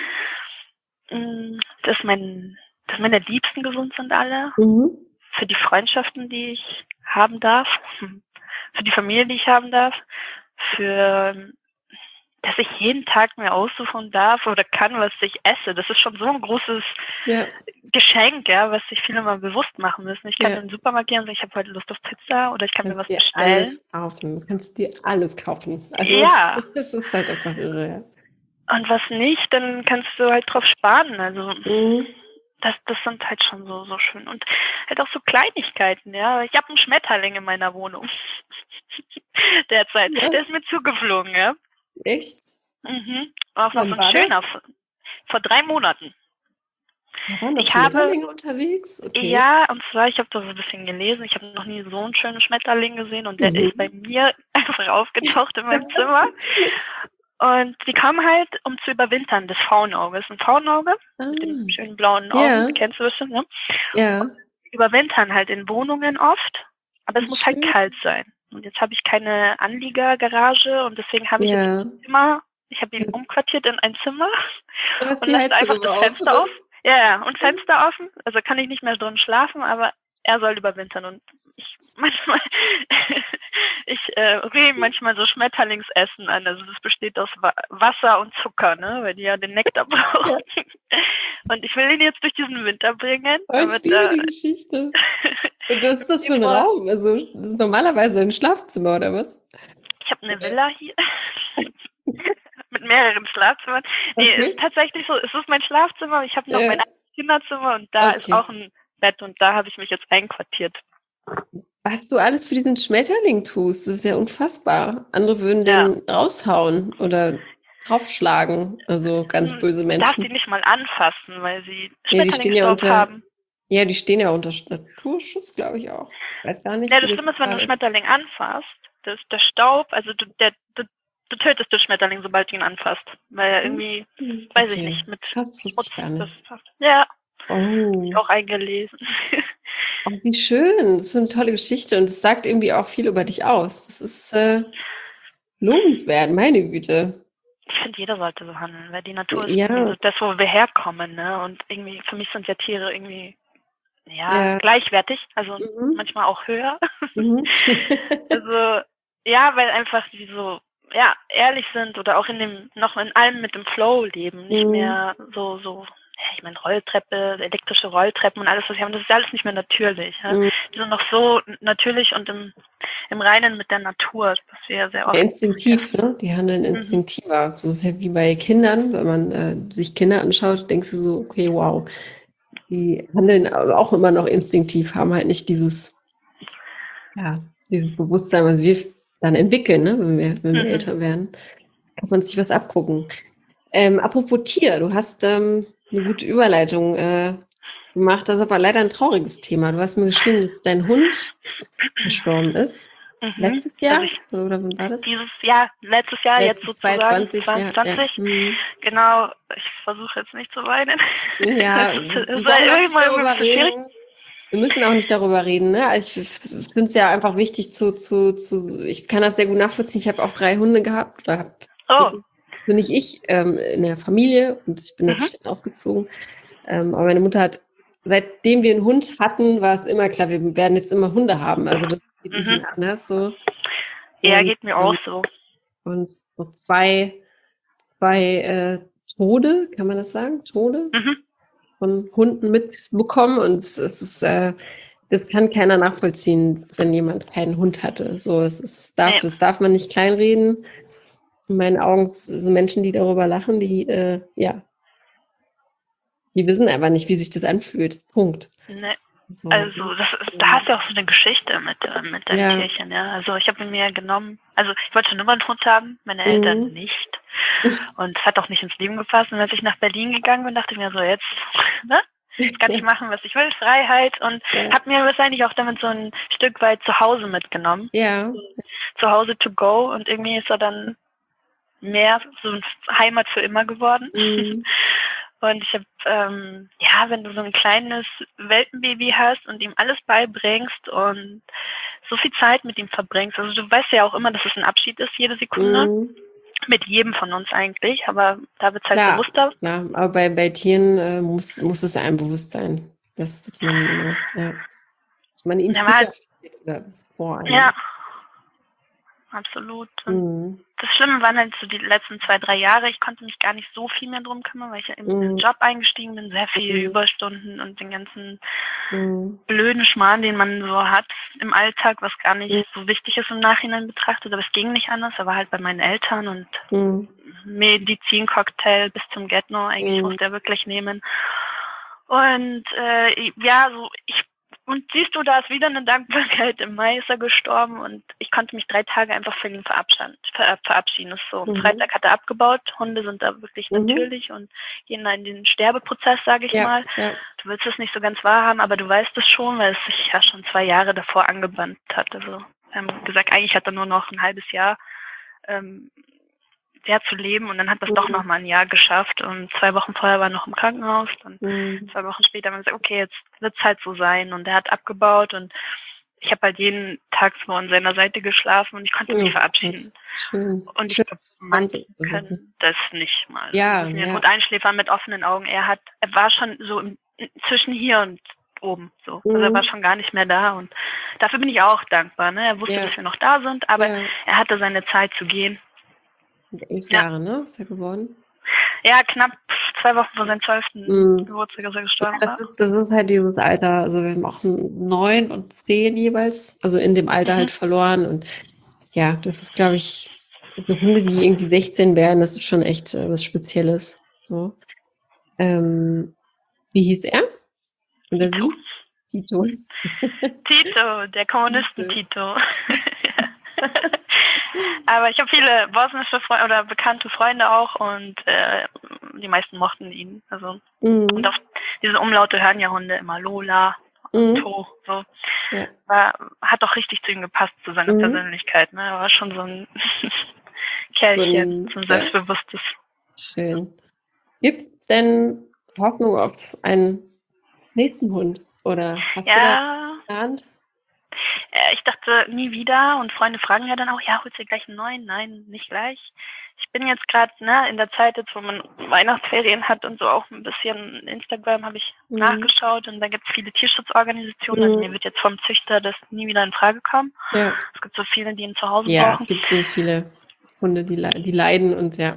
Dass, mein, dass meine Liebsten gesund sind alle. Mhm. Für die Freundschaften, die ich haben darf. Für die Familie, die ich haben darf. Für, dass ich jeden Tag mir aussuchen darf oder kann, was ich esse. Das ist schon so ein großes ja. Geschenk, ja, was sich viele mal bewusst machen müssen. Ich kann ja. in den Supermarkt gehen und sagen, ich habe heute Lust auf Pizza oder ich kann mir was dir bestellen. Alles kaufen. Du kannst dir alles kaufen. Also ja. Das ist halt einfach irre, ja. Und was nicht, dann kannst du halt drauf sparen. Also mhm. das, das sind halt schon so, so schön. Und halt auch so Kleinigkeiten, ja. Ich habe einen Schmetterling in meiner Wohnung. Derzeit. Was? Der ist mir zugeflogen, ja. Echt? Mhm. Auch noch so ein schöner. Das? Vor drei Monaten. Da waren noch Schmetterlinge unterwegs? Okay. Ja, und zwar, ich habe da so ein bisschen gelesen, ich habe noch nie so einen schönen Schmetterling gesehen und der mhm. ist bei mir einfach aufgetaucht in meinem Zimmer. Und die kamen halt, um zu überwintern, das Faunauge. Das ist ein Faunauge ah. mit dem schönen blauen Augen, ja. kennst du bestimmt, ne? Ja. Und die überwintern halt in Wohnungen oft, aber es muss schön. halt kalt sein. Und jetzt habe ich keine Anliegergarage und deswegen habe ich ja. jetzt immer, ich habe ihn umquartiert in ein Zimmer und lasse einfach das Fenster auf. Ja, ja, und Fenster offen, also kann ich nicht mehr drin schlafen, aber er soll überwintern und ich manchmal, ich äh, rühre manchmal so Schmetterlingsessen an, also das besteht aus Wa- Wasser und Zucker, ne, weil die ja den Nektar brauchen. Ja. Und ich will ihn jetzt durch diesen Winter bringen. Oh, ich liebe die Geschichte. Und was ist das für ein Vor- Raum? Also, das ist normalerweise ein Schlafzimmer oder was? Ich habe eine Villa hier mit mehreren Schlafzimmern. Nee, Okay. ist tatsächlich so, es ist mein Schlafzimmer, ich habe noch Ja. mein Kinderzimmer und da ist Okay. auch ein Bett und da habe ich mich jetzt einquartiert. Was du alles für diesen Schmetterling tust, das ist ja unfassbar. Andere würden Ja. den raushauen oder draufschlagen. Also ganz Hm, böse Ich darf die Menschen. nicht mal anfassen, weil sie Ja, die stehen ja Schmetterlingsstaub unter, haben. ja, die stehen ja unter Naturschutz, glaube ich auch. Ich weiß gar nicht, Ja, wie das das Schlimme ist, wenn du gerade einen ist. Schmetterling anfasst, das, der Staub, also du, der, du, du tötest den Schmetterling, sobald du ihn anfasst. Weil er irgendwie, Hm, weiß ich okay. nicht, mit Krass, wusste Schmutz ich gar das nicht. passt. Ja, Oh. auch eingelesen. Oh, wie schön. Das ist so eine tolle Geschichte und es sagt irgendwie auch viel über dich aus. Das ist äh, lobenswert, meine Güte. Ich finde, jeder sollte so handeln, weil die Natur ist Ja, irgendwie so das, wo wir herkommen, ne? Und irgendwie, für mich sind ja Tiere irgendwie, ja, ja. gleichwertig, also Mhm. manchmal auch höher. Mhm. Also, ja, weil einfach die so, ja, ehrlich sind oder auch in dem, noch in allem mit dem Flow leben, nicht Mhm. mehr so, so, ja, ich meine, Rolltreppe, elektrische Rolltreppen und alles, was wir haben, das ist alles nicht mehr natürlich. Ja? Mhm. Die sind noch so natürlich und im, im Reinen mit der Natur, was wir ja sehr oft. Ja, instinktiv, ne? Die handeln Mhm. instinktiver. So ist ja wie bei Kindern, wenn man äh, sich Kinder anschaut, denkst du so, okay, wow. Die handeln aber auch immer noch instinktiv, haben halt nicht dieses, ja, dieses Bewusstsein, was wir dann entwickeln, ne? Wenn wir, wenn wir Mhm. älter werden. Kann man sich was abgucken. Ähm, apropos Tier, du hast ähm, eine gute Überleitung äh, gemacht. Das ist aber leider ein trauriges Thema. Du hast mir geschrieben, dass dein Hund gestorben ist. Mhm. Letztes Jahr? Also ich, Oder wann war das? dieses Jahr, letztes Jahr, jetzt Letztes sozusagen zweitausendzwanzig, ja, ja. zweiundzwanzig. Mhm. Genau, ich versuche jetzt nicht zu weinen. Ja, Es ist, es wir ist brauchen auch nicht immer, immer darüber ein bisschen schwierig. reden. Wir müssen auch nicht darüber reden. Ne? Also ich finde es ja einfach wichtig zu, zu, zu, ich kann das sehr gut nachvollziehen. Ich habe auch drei Hunde gehabt. Oder hab, Oh. bin nicht ich, ähm, in der Familie und ich bin Mhm. natürlich dann ausgezogen. Ähm, aber meine Mutter hat, seitdem wir einen Hund hatten, war es immer klar, wir werden jetzt immer Hunde haben. Also das geht nicht Mhm. mehr anders. So. Ja, Und, geht mir auch und, so. und so zwei, zwei äh, Tode, kann man das sagen? Tode? Mhm. Von Hunden mitbekommen und es ist, äh, das kann keiner nachvollziehen, wenn jemand keinen Hund hatte. So, es ist, darf, Nee. das darf man nicht kleinreden. In meinen Augen sind Menschen, die darüber lachen, die, äh, ja, die wissen einfach nicht, wie sich das anfühlt. Punkt. Nee. So. Also das ist, da hast du auch so eine Geschichte mit, äh, mit deinem Ja. Tierchen, ja. Also ich habe ihn mir genommen, also ich wollte schon immer einen Hund haben, meine Eltern Mhm. nicht. Und es hat auch nicht ins Leben gepasst. Und als ich nach Berlin gegangen bin, dachte ich mir so, jetzt, ne? Jetzt kann ich machen, was ich will, Freiheit. Und Ja. habe mir wahrscheinlich auch damit so ein Stück weit zu Hause mitgenommen. Ja. Zu Hause to go. Und irgendwie ist er dann mehr so eine Heimat für immer geworden. Mhm. Und ich habe, ähm, ja, wenn du so ein kleines Welpenbaby hast und ihm alles beibringst und so viel Zeit mit ihm verbringst, also du weißt ja auch immer, dass es ein Abschied ist, jede Sekunde, Mhm. mit jedem von uns eigentlich, aber da wird es halt Klar, bewusster. klar. Aber bei, bei Tieren äh, muss, muss es einem bewusst sein, dass, dass man, äh, ja, dass man ihn Ja, aber früher halt, oder vor einem. ja, absolut. Und Mhm. das Schlimme waren halt so die letzten zwei, drei Jahre. Ich konnte mich gar nicht so viel mehr drum kümmern, weil ich ja in den Mhm. Job eingestiegen bin, sehr viel Mhm. Überstunden und den ganzen Mhm. blöden Schmarrn, den man so hat im Alltag, was gar nicht Mhm. so wichtig ist im Nachhinein betrachtet. Aber es ging nicht anders. Er war halt bei meinen Eltern und Mhm. Medizincocktail bis zum Get-No. Eigentlich Mhm. musste er wirklich nehmen. Und äh, ja, so ich und siehst du, da ist wieder eine Dankbarkeit. Im Mai ist er gestorben und ich konnte mich drei Tage einfach von ihm verabschieden. Ver verabschieden. Das ist so. Am Mhm. Freitag hat er abgebaut. Hunde sind da wirklich Mhm. natürlich und gehen da in den Sterbeprozess, sage ich Ja, mal. ja. Du willst es nicht so ganz wahrhaben, aber du weißt es schon, weil es sich ja schon zwei Jahre davor angebahnt hat. Also wir haben gesagt, eigentlich hat er nur noch ein halbes Jahr ähm, sehr zu leben und dann hat das Mhm. doch noch mal ein Jahr geschafft und zwei Wochen vorher war er noch im Krankenhaus und Mhm. zwei Wochen später haben wir gesagt, okay, jetzt wird es halt so sein und er hat abgebaut und ich habe halt jeden Tag so an seiner Seite geschlafen und ich konnte mich Oh, verabschieden. schön. Und ich Schön. glaube, manche können das nicht mal. Ja, Das ist mir ja. gut einschläfern mit offenen Augen. Er hat, er war schon so im, zwischen hier und oben so. Also er Mhm. war schon gar nicht mehr da und dafür bin ich auch dankbar. Ne? Er wusste, Ja. dass wir noch da sind, aber Ja. er hatte seine Zeit zu gehen. Elf Ja. Jahre, ne? Ist er geworden? Ja, knapp zwei Wochen vor seinem zwölften Mhm. Geburtstag ist er gestorben. Das ist, das ist halt dieses Alter. Also wir haben auch neun und zehn jeweils, also in dem Alter Mhm. halt verloren. Und ja, das ist, glaube ich, so Hunde, die irgendwie sechzehn werden, das ist schon echt äh, was Spezielles. So. Ähm, wie hieß er? Oder Tito. sie? Tito. Tito, der Kommunisten-Tito. Aber ich habe viele bosnische Freunde oder bekannte Freunde auch und äh, die meisten mochten ihn. Also Mhm. und auf diese Umlaute hören ja Hunde immer Lola und Mhm. To. So. Ja. War, hat auch richtig zu ihm gepasst, zu seiner Mhm. Persönlichkeit. Ne? Er war schon so ein Kerlchen, so ein ja. selbstbewusstes. Schön. Gibt es denn Hoffnung auf einen nächsten Hund? Oder hast du da Ja, geplant? äh, ich dachte nie wieder und Freunde fragen ja dann auch, ja, holst du dir gleich einen neuen? Nein, nicht gleich. Ich bin jetzt gerade ne, in der Zeit, jetzt, wo man Weihnachtsferien hat und so auch ein bisschen Instagram habe ich Mhm. nachgeschaut und da gibt es viele Tierschutzorganisationen. Also Mhm. mir wird jetzt vom Züchter das nie wieder in Frage kommen. Ja. Es gibt so viele, die ihn zu Hause Ja, brauchen. es gibt so viele Hunde, die, le- die leiden und ja.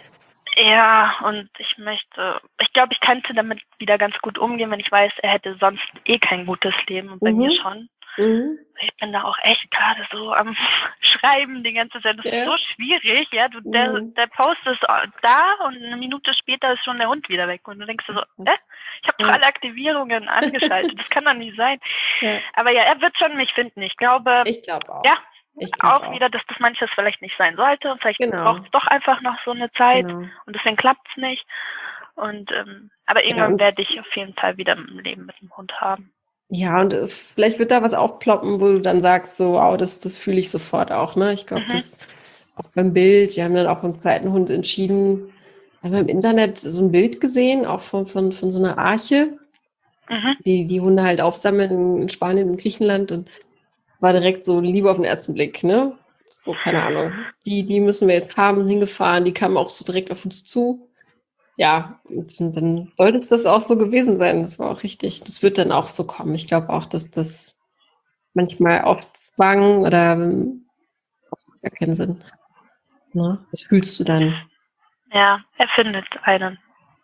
Ja, und ich möchte, ich glaube, ich könnte damit wieder ganz gut umgehen, wenn ich weiß, er hätte sonst eh kein gutes Leben und bei Mhm. mir schon. Mhm. Ich bin da auch echt gerade so am Schreiben die ganze Zeit. Das Ja. ist so schwierig, ja. Du, der, Mhm. der Post ist da und eine Minute später ist schon der Hund wieder weg. Und du denkst dir so, äh? Ich habe doch Ja. alle Aktivierungen angeschaltet. Das kann doch nicht sein. Ja. Aber ja, er wird schon mich finden. Ich glaube, Ich glaube auch. ja, Ich glaub auch, wieder, dass das manches vielleicht nicht sein sollte. Und vielleicht Genau. braucht es doch einfach noch so eine Zeit. Genau. Und deswegen klappt es nicht. Und ähm, aber irgendwann und werde ich auf jeden Fall wieder ein Leben mit dem Hund haben. Ja, und äh, vielleicht wird da was aufploppen, wo du dann sagst, so, wow, das, das fühle ich sofort auch, ne? Ich glaube, Mhm. das auch beim Bild, wir haben dann auch beim zweiten Hund entschieden, haben wir im Internet so ein Bild gesehen, auch von, von, von so einer Arche, Mhm. die die Hunde halt aufsammeln in Spanien und Griechenland und war direkt so Liebe auf den ersten Blick, ne? So, keine Ahnung. Die, die müssen wir jetzt haben, hingefahren, die kamen auch so direkt auf uns zu. Ja, und dann sollte es das auch so gewesen sein. Das war auch richtig. Das wird dann auch so kommen. Ich glaube auch, dass das manchmal auf Zwang oder ähm, macht ja keinen Sinn. Ne? Das fühlst du dann. Ja, er findet einen.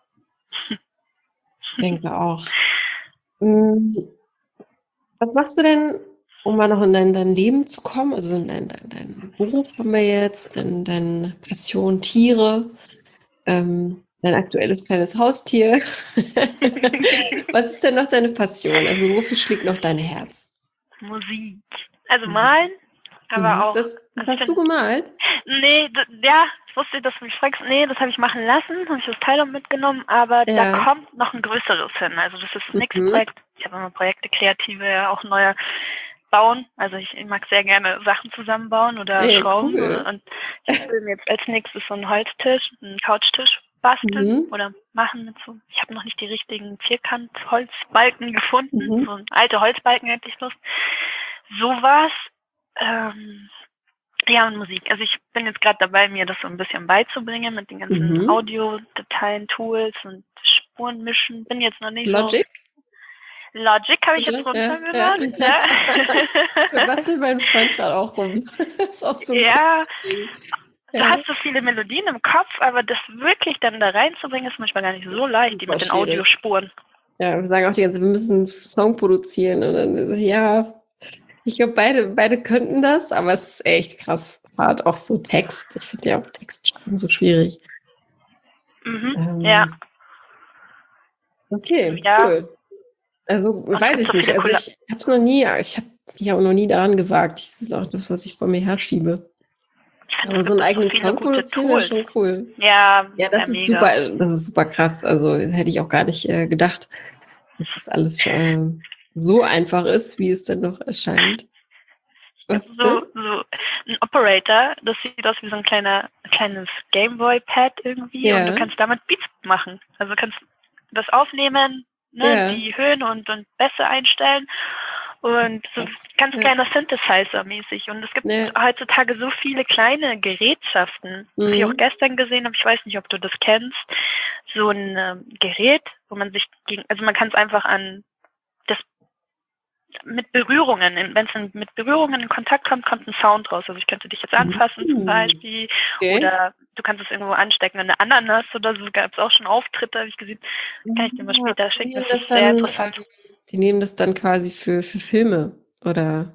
Ich denke auch. Mm, Was machst du denn, um mal noch in dein, dein Leben zu kommen? Also in dein, dein, dein Beruf haben wir jetzt, in deine Passion Tiere, ähm, dein aktuelles kleines Haustier. Was ist denn noch deine Passion? Also wofür schlägt noch dein Herz? Musik. Also Mhm. malen, aber Mhm. auch. Das, das also ich hast du find- gemalt? Nee, d- ja, ich wusste, dass du mich fragst. Nee, das habe ich machen lassen, habe ich das Thailand mitgenommen, aber Ja. da kommt noch ein größeres hin. Also das ist das nächste Mhm. Projekt. Ich habe immer Projekte, kreative, ja, auch neue bauen. Also ich, ich mag sehr gerne Sachen zusammenbauen oder Ey, schrauben. cool. Und ich will mir jetzt als nächstes so einen Holztisch, einen Couchtisch basteln Mhm. oder machen mit so. Ich habe noch nicht die richtigen Vierkant-Holzbalken gefunden. Mhm. So alte Holzbalken hätte ich Lust. Sowas. Ähm, ja, und Musik. Also ich bin jetzt gerade dabei, mir das so ein bisschen beizubringen mit den ganzen Mhm. Audiodateien, Tools und Spuren mischen. Bin jetzt noch nicht Logic? so. Logic habe ich Ja, jetzt ja, runtergeladen. ja. Ja. Da bastelt mein Freund gerade auch rum. Das ist auch so ein Ja, Ding. du Ja. hast so viele Melodien im Kopf, aber das wirklich dann da reinzubringen, ist manchmal gar nicht so leicht, die Super mit den schwierig. Audiospuren. Ja, wir sagen auch die ganze Zeit, wir müssen einen Song produzieren. Und dann, so, ja, ich glaube, beide, beide könnten das, aber es ist echt krass hart. Auch so Text. Ich finde ja auch Text schreiben so schwierig. Mhm. Ähm, Ja. Okay, Ja. cool. Also, Und es weiß gibt ich so nicht. viele Also, coole- ich habe es noch nie, ich habe mich auch noch nie daran gewagt. Das ist auch das, was ich vor mir herschiebe. Ich finde, Aber es so einen gibt auch eigenen viele Song gute produzieren wäre Tools. schon cool. Ja, Ja, das ja, ist mega. super, das ist super krass. Also, das hätte ich auch gar nicht äh, gedacht, dass das alles ähm, so einfach ist, wie es dann doch erscheint. Was ist So, das? so ein Operator, das sieht aus wie so ein kleiner, kleines Gameboy-Pad irgendwie Ja. und du kannst damit Beats machen. Also du kannst das aufnehmen, ne, Ja. die Höhen und, und Bässe einstellen und so ganz Ja. kleiner Synthesizer-mäßig. Und es gibt Ja. heutzutage so viele kleine Gerätschaften, was ich Mhm. auch gestern gesehen habe, ich weiß nicht, ob du das kennst, so ein ähm, Gerät, wo man sich gegen, also man kann es einfach an das mit Berührungen, wenn es mit Berührungen in Kontakt kommt, kommt ein Sound raus. Also ich könnte dich jetzt anfassen zum Beispiel Okay. oder du kannst es irgendwo anstecken. Eine Ananas oder so gab es auch schon Auftritte, habe ich gesehen. Kann ich dir mal später Die schicken. nehmen Das das ist sehr dann, interessant. ähm, die nehmen das dann quasi für, für Filme, oder?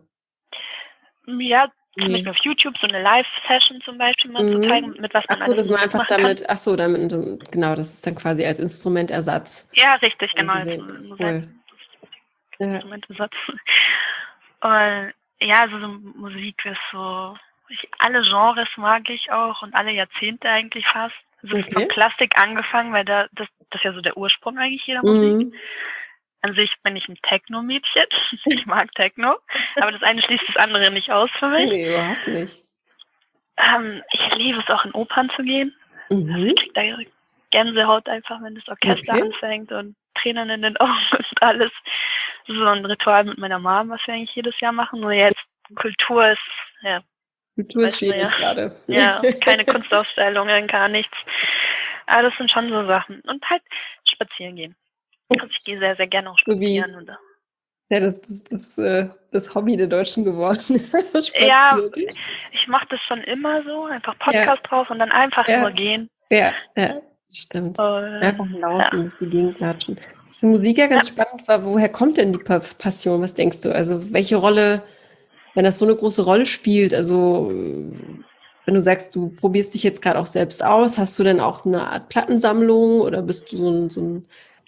Ja, zum Nee. Beispiel auf YouTube so eine Live-Session zum Beispiel mal zu Mhm. zeigen, mit was man Ach so, alles dass man Musik einfach machen kann. damit, ach so, damit, genau, das ist dann quasi als Instrumentersatz. Ja, richtig, Haben genau. die Als sehr- Musik, Cool. Ja. Instrumentbesatz. Und ja, also so Musik ist so, ich, alle Genres mag ich auch und alle Jahrzehnte eigentlich fast. Also Okay. von Klassik angefangen, weil da das, das ist ja so der Ursprung eigentlich jeder Musik. Mhm. An sich bin ich ein Techno-Mädchen. Ich mag Techno, aber das eine schließt das andere nicht aus für mich. Nee, überhaupt nicht. Ähm, ich liebe es auch in Opern zu gehen. Mhm. Ich krieg da Gänsehaut einfach, wenn das Orchester Okay. anfängt und Tränen in den Augen und alles. Das ist so ein Ritual mit meiner Mom, was wir eigentlich jedes Jahr machen. Nur jetzt Kultur ist, ja, Kultur ist weiß man schwierig ja. gerade. Ja, keine Kunstausstellungen, gar nichts. Aber das sind schon so Sachen. Und halt spazieren gehen. Also ich gehe sehr, sehr gerne auch So wie- spazieren. Oder? Ja, das ist das, äh, das Hobby der Deutschen geworden. Ja, Spazieren. ich mache das schon immer so. Einfach Podcast drauf und dann einfach Ja. nur gehen. Ja, ja, das stimmt. Und, Einfach laufen, ja. durch die Gegend klatschen. Ich finde Musik ja ganz spannend, war, woher kommt denn die Pa- Passion? Was denkst du? Also welche Rolle, wenn das so eine große Rolle spielt, also äh, wenn du sagst, du probierst dich jetzt gerade auch selbst aus, hast du denn auch eine Art Plattensammlung oder bist du so ein, so ein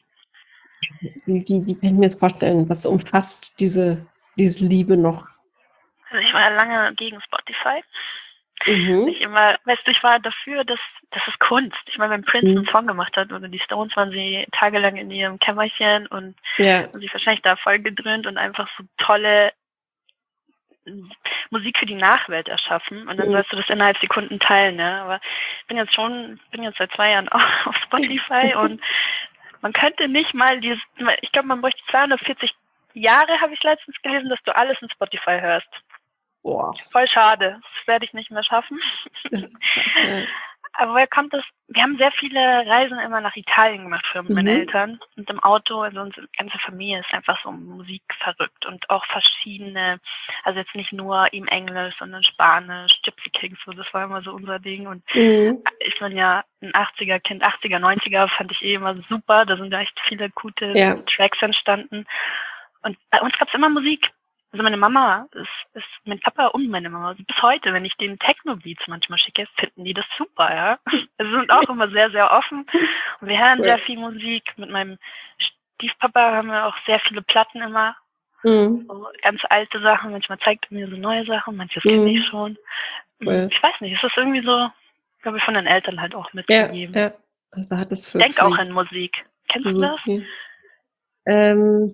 wie, wie, wie kann ich mir das vorstellen? Was umfasst diese, diese Liebe noch? Also ich war ja lange gegen Spotify. Mhm. Ich immer, weißt du, ich war dafür, dass das ist Kunst. Ich meine, wenn Prince Mhm. einen Song gemacht hat oder die Stones waren sie tagelang in ihrem Kämmerchen und Ja. haben sich wahrscheinlich da voll gedröhnt und einfach so tolle Musik für die Nachwelt erschaffen und dann Mhm. sollst du das innerhalb Sekunden teilen, ne? Aber ich bin jetzt schon, bin jetzt seit zwei Jahren auch auf Spotify und man könnte nicht mal dieses, ich glaube, man bräuchte zweihundertvierzig Jahre, habe ich letztens gelesen, dass du alles in Spotify hörst. Boah. Voll schade. Das werde ich nicht mehr schaffen. Das ist krass, ja. Aber woher kommt das? Wir haben sehr viele Reisen immer nach Italien gemacht früher mit meinen Mhm. Eltern. Und im Auto, also unsere ganze Familie ist einfach so Musik verrückt und auch verschiedene, also jetzt nicht nur im Englisch, sondern Spanisch, Gypsy Kings, so das war immer so unser Ding. Und Mhm. ich bin ja ein achtziger-Kind, achtziger, neunziger fand ich eh immer super. Da sind da echt viele gute Ja. Tracks entstanden. Und bei uns gab es immer Musik. Also meine Mama ist, ist mein Papa und meine Mama. Also bis heute, wenn ich den Techno-Beats manchmal schicke, finden die das super, ja. Also sind auch immer sehr, sehr offen. Und wir hören Cool. sehr viel Musik. Mit meinem Stiefpapa haben wir auch sehr viele Platten immer. Mhm. So ganz alte Sachen. Manchmal zeigt er mir so neue Sachen. Manches Mhm. kenne ich schon. Cool. Ich weiß nicht, es ist irgendwie so, glaube ich, von den Eltern halt auch Ja, mitgegeben. ja. Also hat es für, Denk für auch in Musik. Kennst du das? Musik. Ähm,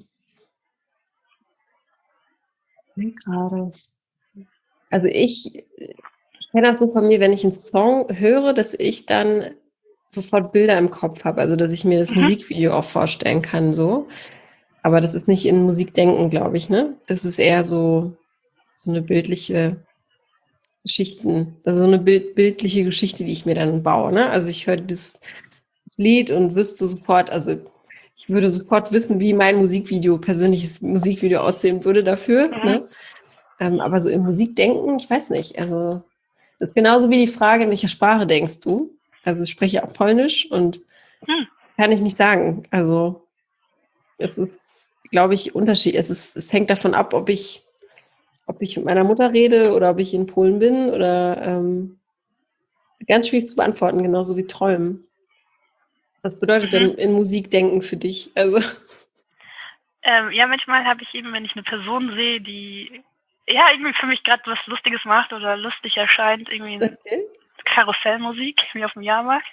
ich gerade. Also ich, ich kenne das so von mir, wenn ich einen Song höre, dass ich dann sofort Bilder im Kopf habe, also dass ich mir das Mhm. Musikvideo auch vorstellen kann, so. Aber das ist nicht in Musikdenken, glaube ich, ne? Das ist eher so, so eine bildliche Geschichten, also so eine Bild, bildliche Geschichte, die ich mir dann baue, ne? Also ich höre das Lied und wüsste sofort, also ich würde sofort wissen, wie mein Musikvideo, persönliches Musikvideo aussehen würde dafür, Mhm. ne? Ähm, aber so im Musikdenken, ich weiß nicht, also das ist genauso wie die Frage, in welcher Sprache denkst du? Also ich spreche auch Polnisch und Hm. kann ich nicht sagen. Also es ist, glaube ich, Unterschied. Es ist, es hängt davon ab, ob ich, ob ich mit meiner Mutter rede oder ob ich in Polen bin oder ähm, ganz schwierig zu beantworten, genauso wie träumen. Was bedeutet Mhm. denn in Musik denken für dich? Also Ähm, ja, manchmal habe ich eben, wenn ich eine Person sehe, die ja irgendwie für mich gerade was Lustiges macht oder lustig erscheint, irgendwie eine okay. Karussellmusik, wie auf dem Jahrmarkt.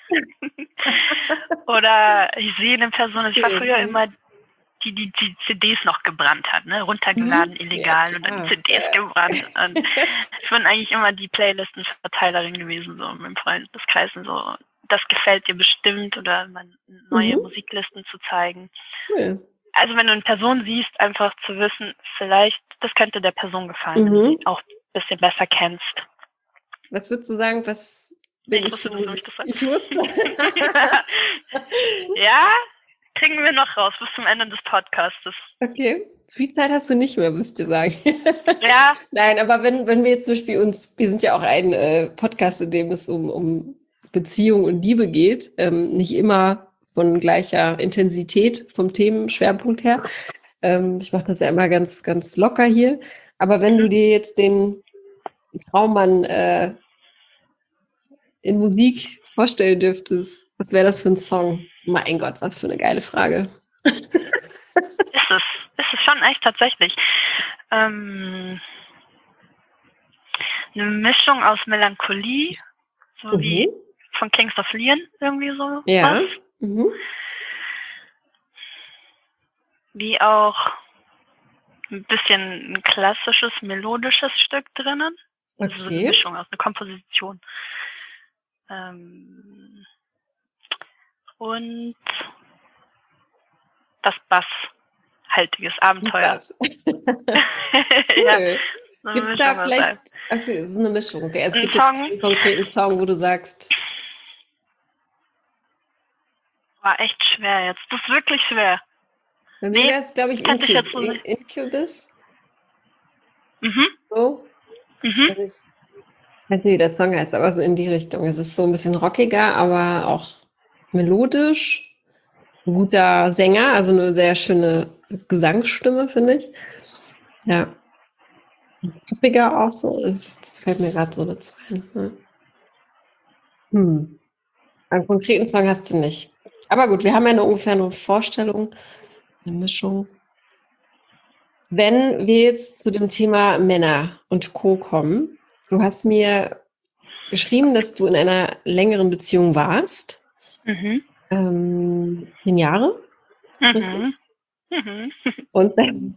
Oder ich sehe eine Person, also ich war früher Mhm. immer die, die die C Ds noch gebrannt hat, ne? Runtergeladen, Mhm. illegal Ja, und dann klar. die C Ds gebrannt. Und ich bin eigentlich immer die Playlistenverteilerin gewesen, so mit dem Freundeskreis und so. Das gefällt dir bestimmt oder man, neue Mhm. Musiklisten zu zeigen. Cool. Also wenn du eine Person siehst, einfach zu wissen, vielleicht, das könnte der Person gefallen, wenn du Mhm. sie auch ein bisschen besser kennst. Was würdest du sagen, was bin Ich ich wusste, für dass du Musik? mich das sagst. Ich wusste. Ja, kriegen wir noch raus bis zum Ende des Podcastes. Okay. Viel Zeit hast du nicht mehr, müsst ihr sagen. Ja. Nein, aber wenn, wenn wir jetzt zum Beispiel uns, wir sind ja auch ein äh, Podcast, in dem es um, um Beziehung und Liebe geht, ähm, nicht immer von gleicher Intensität vom Themenschwerpunkt her. Ähm, ich mache das ja immer ganz, ganz locker hier. Aber wenn du dir jetzt den Traummann äh, in Musik vorstellen dürftest, was wäre das für ein Song? Mein Gott, was für eine geile Frage. Ist es. Ist es schon echt tatsächlich. Ähm, eine Mischung aus Melancholie, so Mhm. wie von Kings of Leon, irgendwie so Ja. was. Mhm. Wie auch ein bisschen ein klassisches, melodisches Stück drinnen. Also so eine Okay. Mischung aus, eine Komposition. Ähm, und das basshaltiges Abenteuer. Ja, Cool. so eine Gibt es Mischung da aus vielleicht, allem. ach so, so eine Mischung, okay. Also es Ein gibt jetzt Song. keinen konkreten Song, wo du sagst, War echt schwer jetzt. Das ist wirklich schwer. bei mir Nee, wäre es, glaube ich, könnte ich Incub jetzt so nicht. Incubus. Mhm, So. Ich mhm. weiß nicht, ich weiß nicht, wie der Song heißt, aber so in die Richtung. Es ist so ein bisschen rockiger, aber auch melodisch. Ein guter Sänger, also eine sehr schöne Gesangsstimme, finde ich. Ja. Poppiger auch so. Das, das fällt mir gerade so dazu ein. Ja. Hm. Einen konkreten Song hast du nicht. Aber gut, wir haben ja eine ungefähr eine Vorstellung, eine Mischung. Wenn wir jetzt zu dem Thema Männer und Co. kommen, du hast mir geschrieben, dass du in einer längeren Beziehung warst. Mhm. Ähm, zehn Jahre, Mhm. richtig? Mhm. Und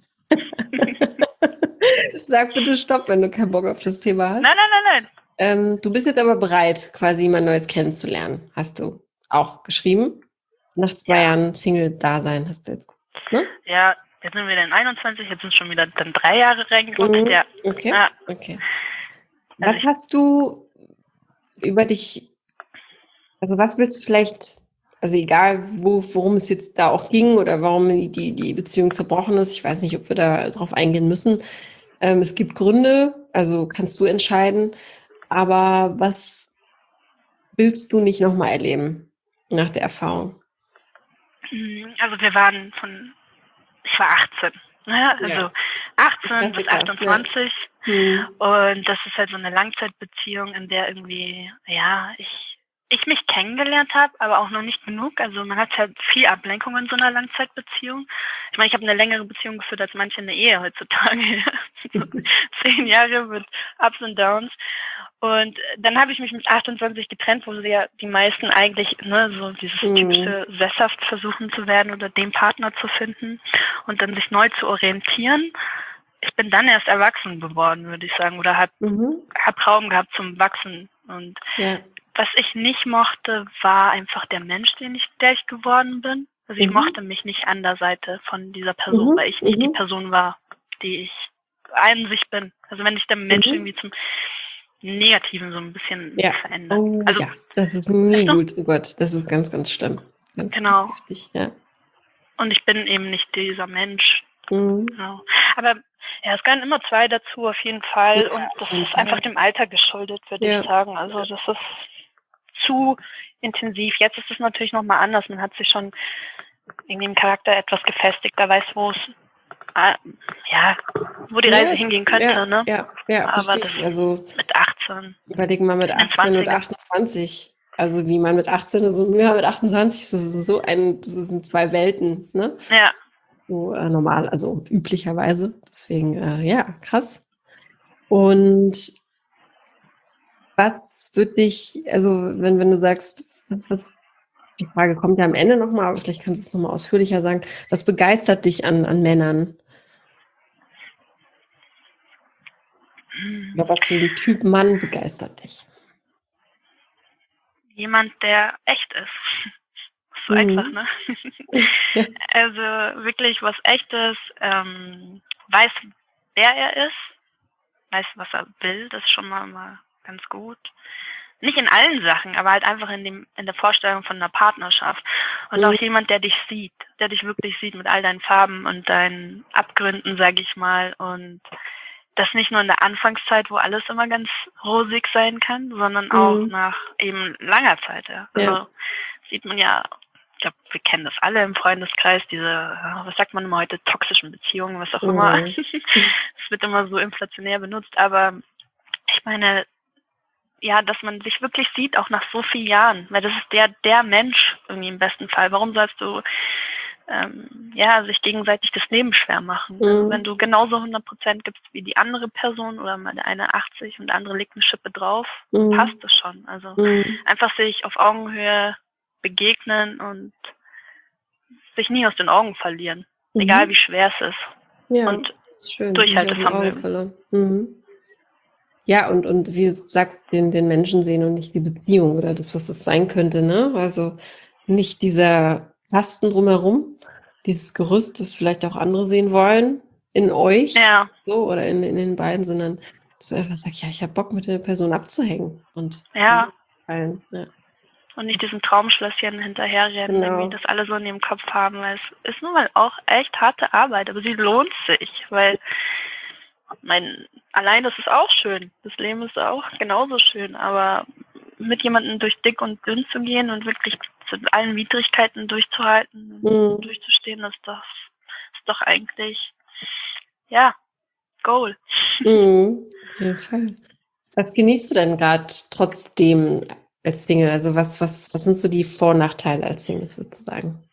sag bitte Stopp, wenn du keinen Bock auf das Thema hast. Nein, nein, nein, nein. Ähm, du bist jetzt aber bereit, quasi jemand Neues kennenzulernen, hast du auch geschrieben. Nach zwei Ja. Jahren Single-Dasein hast du jetzt gesagt, ne? Ja, jetzt sind wir dann einundzwanzig, jetzt sind schon wieder dann drei Jahre reingerutscht. Mhm. Ja. Okay, Ja. okay. Also Was ich, hast du über dich, also was willst du vielleicht, also egal, wo, worum es jetzt da auch ging oder warum die, die Beziehung zerbrochen ist, ich weiß nicht, ob wir da drauf eingehen müssen. Ähm, es gibt Gründe, also kannst du entscheiden, aber was willst du nicht nochmal erleben nach der Erfahrung? also wir waren von, ich war achtzehn. Ne? Also Ja. achtzehn bis Klassiker, achtundzwanzig. Hm. Und das ist halt so eine Langzeitbeziehung, in der irgendwie, ja, ich, ich mich kennengelernt habe, aber auch noch nicht genug. Also man hat halt viel Ablenkung in so einer Langzeitbeziehung. Ich meine, ich habe eine längere Beziehung geführt als manche in der Ehe heutzutage. Zehn Jahre mit Ups und Downs. Und dann habe ich mich mit achtundzwanzig getrennt, wo sie ja die meisten eigentlich, ne, so dieses Mhm. typische sesshaft versuchen zu werden oder den Partner zu finden und dann sich neu zu orientieren. Ich bin dann erst erwachsen geworden, würde ich sagen, oder habe Mhm. hab Raum gehabt zum Wachsen. Und Ja. was ich nicht mochte, war einfach der Mensch, den ich, der ich geworden bin. Also ich Mhm. mochte mich nicht an der Seite von dieser Person, Mhm. weil ich nicht die Mhm. Person war, die ich an sich bin. Also wenn sich der Mensch Mhm. irgendwie zum Negativen so ein bisschen Ja. verändert. Oh Also, ja, das ist nie weißt du? gut. Oh Gott, das ist ganz, ganz schlimm. Ganz, Genau. ganz heftig, ja. Und ich bin eben nicht dieser Mensch. Mhm. Genau. Aber ja, es gehören immer zwei dazu, auf jeden Fall. Ja, Und auf das jeden ist Fall. einfach dem Alter geschuldet, würde Ja. ich sagen. Also das ist zu intensiv. Jetzt ist es natürlich nochmal anders. Man hat sich schon irgendwie im Charakter etwas gefestigt. Da weiß, wo es, ah, ja, wo die Reise Ja, hingehen könnte, ja, ne? ja, ja, Aber verstehe das ich. Also mit achtzehn, überleg mal mit in den achtzehn und zwanzigern. achtundzwanzig. Also wie man mit achtzehn und so, wie man mit achtundzwanzig, das ist so ein, das sind zwei Welten, ne? Ja. So äh, normal, also üblicherweise. Deswegen, äh, ja, krass. Und was würde dich, also wenn, wenn du sagst, was, was, die Frage kommt ja am Ende nochmal, aber vielleicht kannst du es nochmal ausführlicher sagen. Was begeistert dich an, an Männern? Hm. Oder was für ein Typ Mann begeistert dich? Jemand, der echt ist. So Mhm. einfach, ne? Ja. Also wirklich was Echtes, ähm, weiß, wer er ist, weiß, was er will, das ist schon mal, mal ganz gut. nicht in allen Sachen, aber halt einfach in dem, in der Vorstellung von einer Partnerschaft. Und Mhm. auch jemand, der dich sieht, der dich wirklich sieht mit all deinen Farben und deinen Abgründen, sag ich mal. Und das nicht nur in der Anfangszeit, wo alles immer ganz rosig sein kann, sondern auch Mhm. nach eben langer Zeit. Ja. Also Ja. sieht man ja, ich glaube, wir kennen das alle im Freundeskreis, diese, was sagt man immer heute, toxischen Beziehungen, was auch immer. Mhm. Es wird immer so inflationär benutzt, aber ich meine, ja, dass man sich wirklich sieht, auch nach so vielen Jahren, weil das ist der, der Mensch irgendwie im besten Fall. Warum sollst du ähm, ja, sich gegenseitig das Leben schwer machen? Mhm. Also wenn du genauso hundert Prozent gibst wie die andere Person oder mal der eine achtzig und der andere legt eine Schippe drauf, dann Mhm. passt das schon. Also Mhm. einfach sich auf Augenhöhe begegnen und sich nie aus den Augen verlieren, Mhm. egal wie schwer es ist. Ja, Und das ist schön. Nicht aus den Augen Durchhaltevermögen. verloren. Mhm. Ja, und, und wie du sagst, den, den Menschen sehen und nicht die Beziehung oder das, was das sein könnte, ne? Also nicht dieser Kasten drumherum, dieses Gerüst, das vielleicht auch andere sehen wollen, in euch Ja, so oder in, in den beiden, sondern dass du einfach sagst, ja, ich habe Bock mit der Person abzuhängen und ja. fallen. Ja. Und nicht diesen Traumschlösschen hinterherrennen, Genau. irgendwie das alle so in ihrem Kopf haben, weil es ist nun mal auch echt harte Arbeit, aber sie lohnt sich, weil mein, allein das ist auch schön. Das Leben ist auch genauso schön, aber mit jemandem durch dick und dünn zu gehen und wirklich zu allen Widrigkeiten durchzuhalten und Mhm. durchzustehen, ist doch, ist doch eigentlich, ja, Goal. Mhm. Auf jeden Fall. Was genießt du denn gerade trotzdem als Single? Also was, was, was sind so die Vor- und Nachteile als Single sozusagen?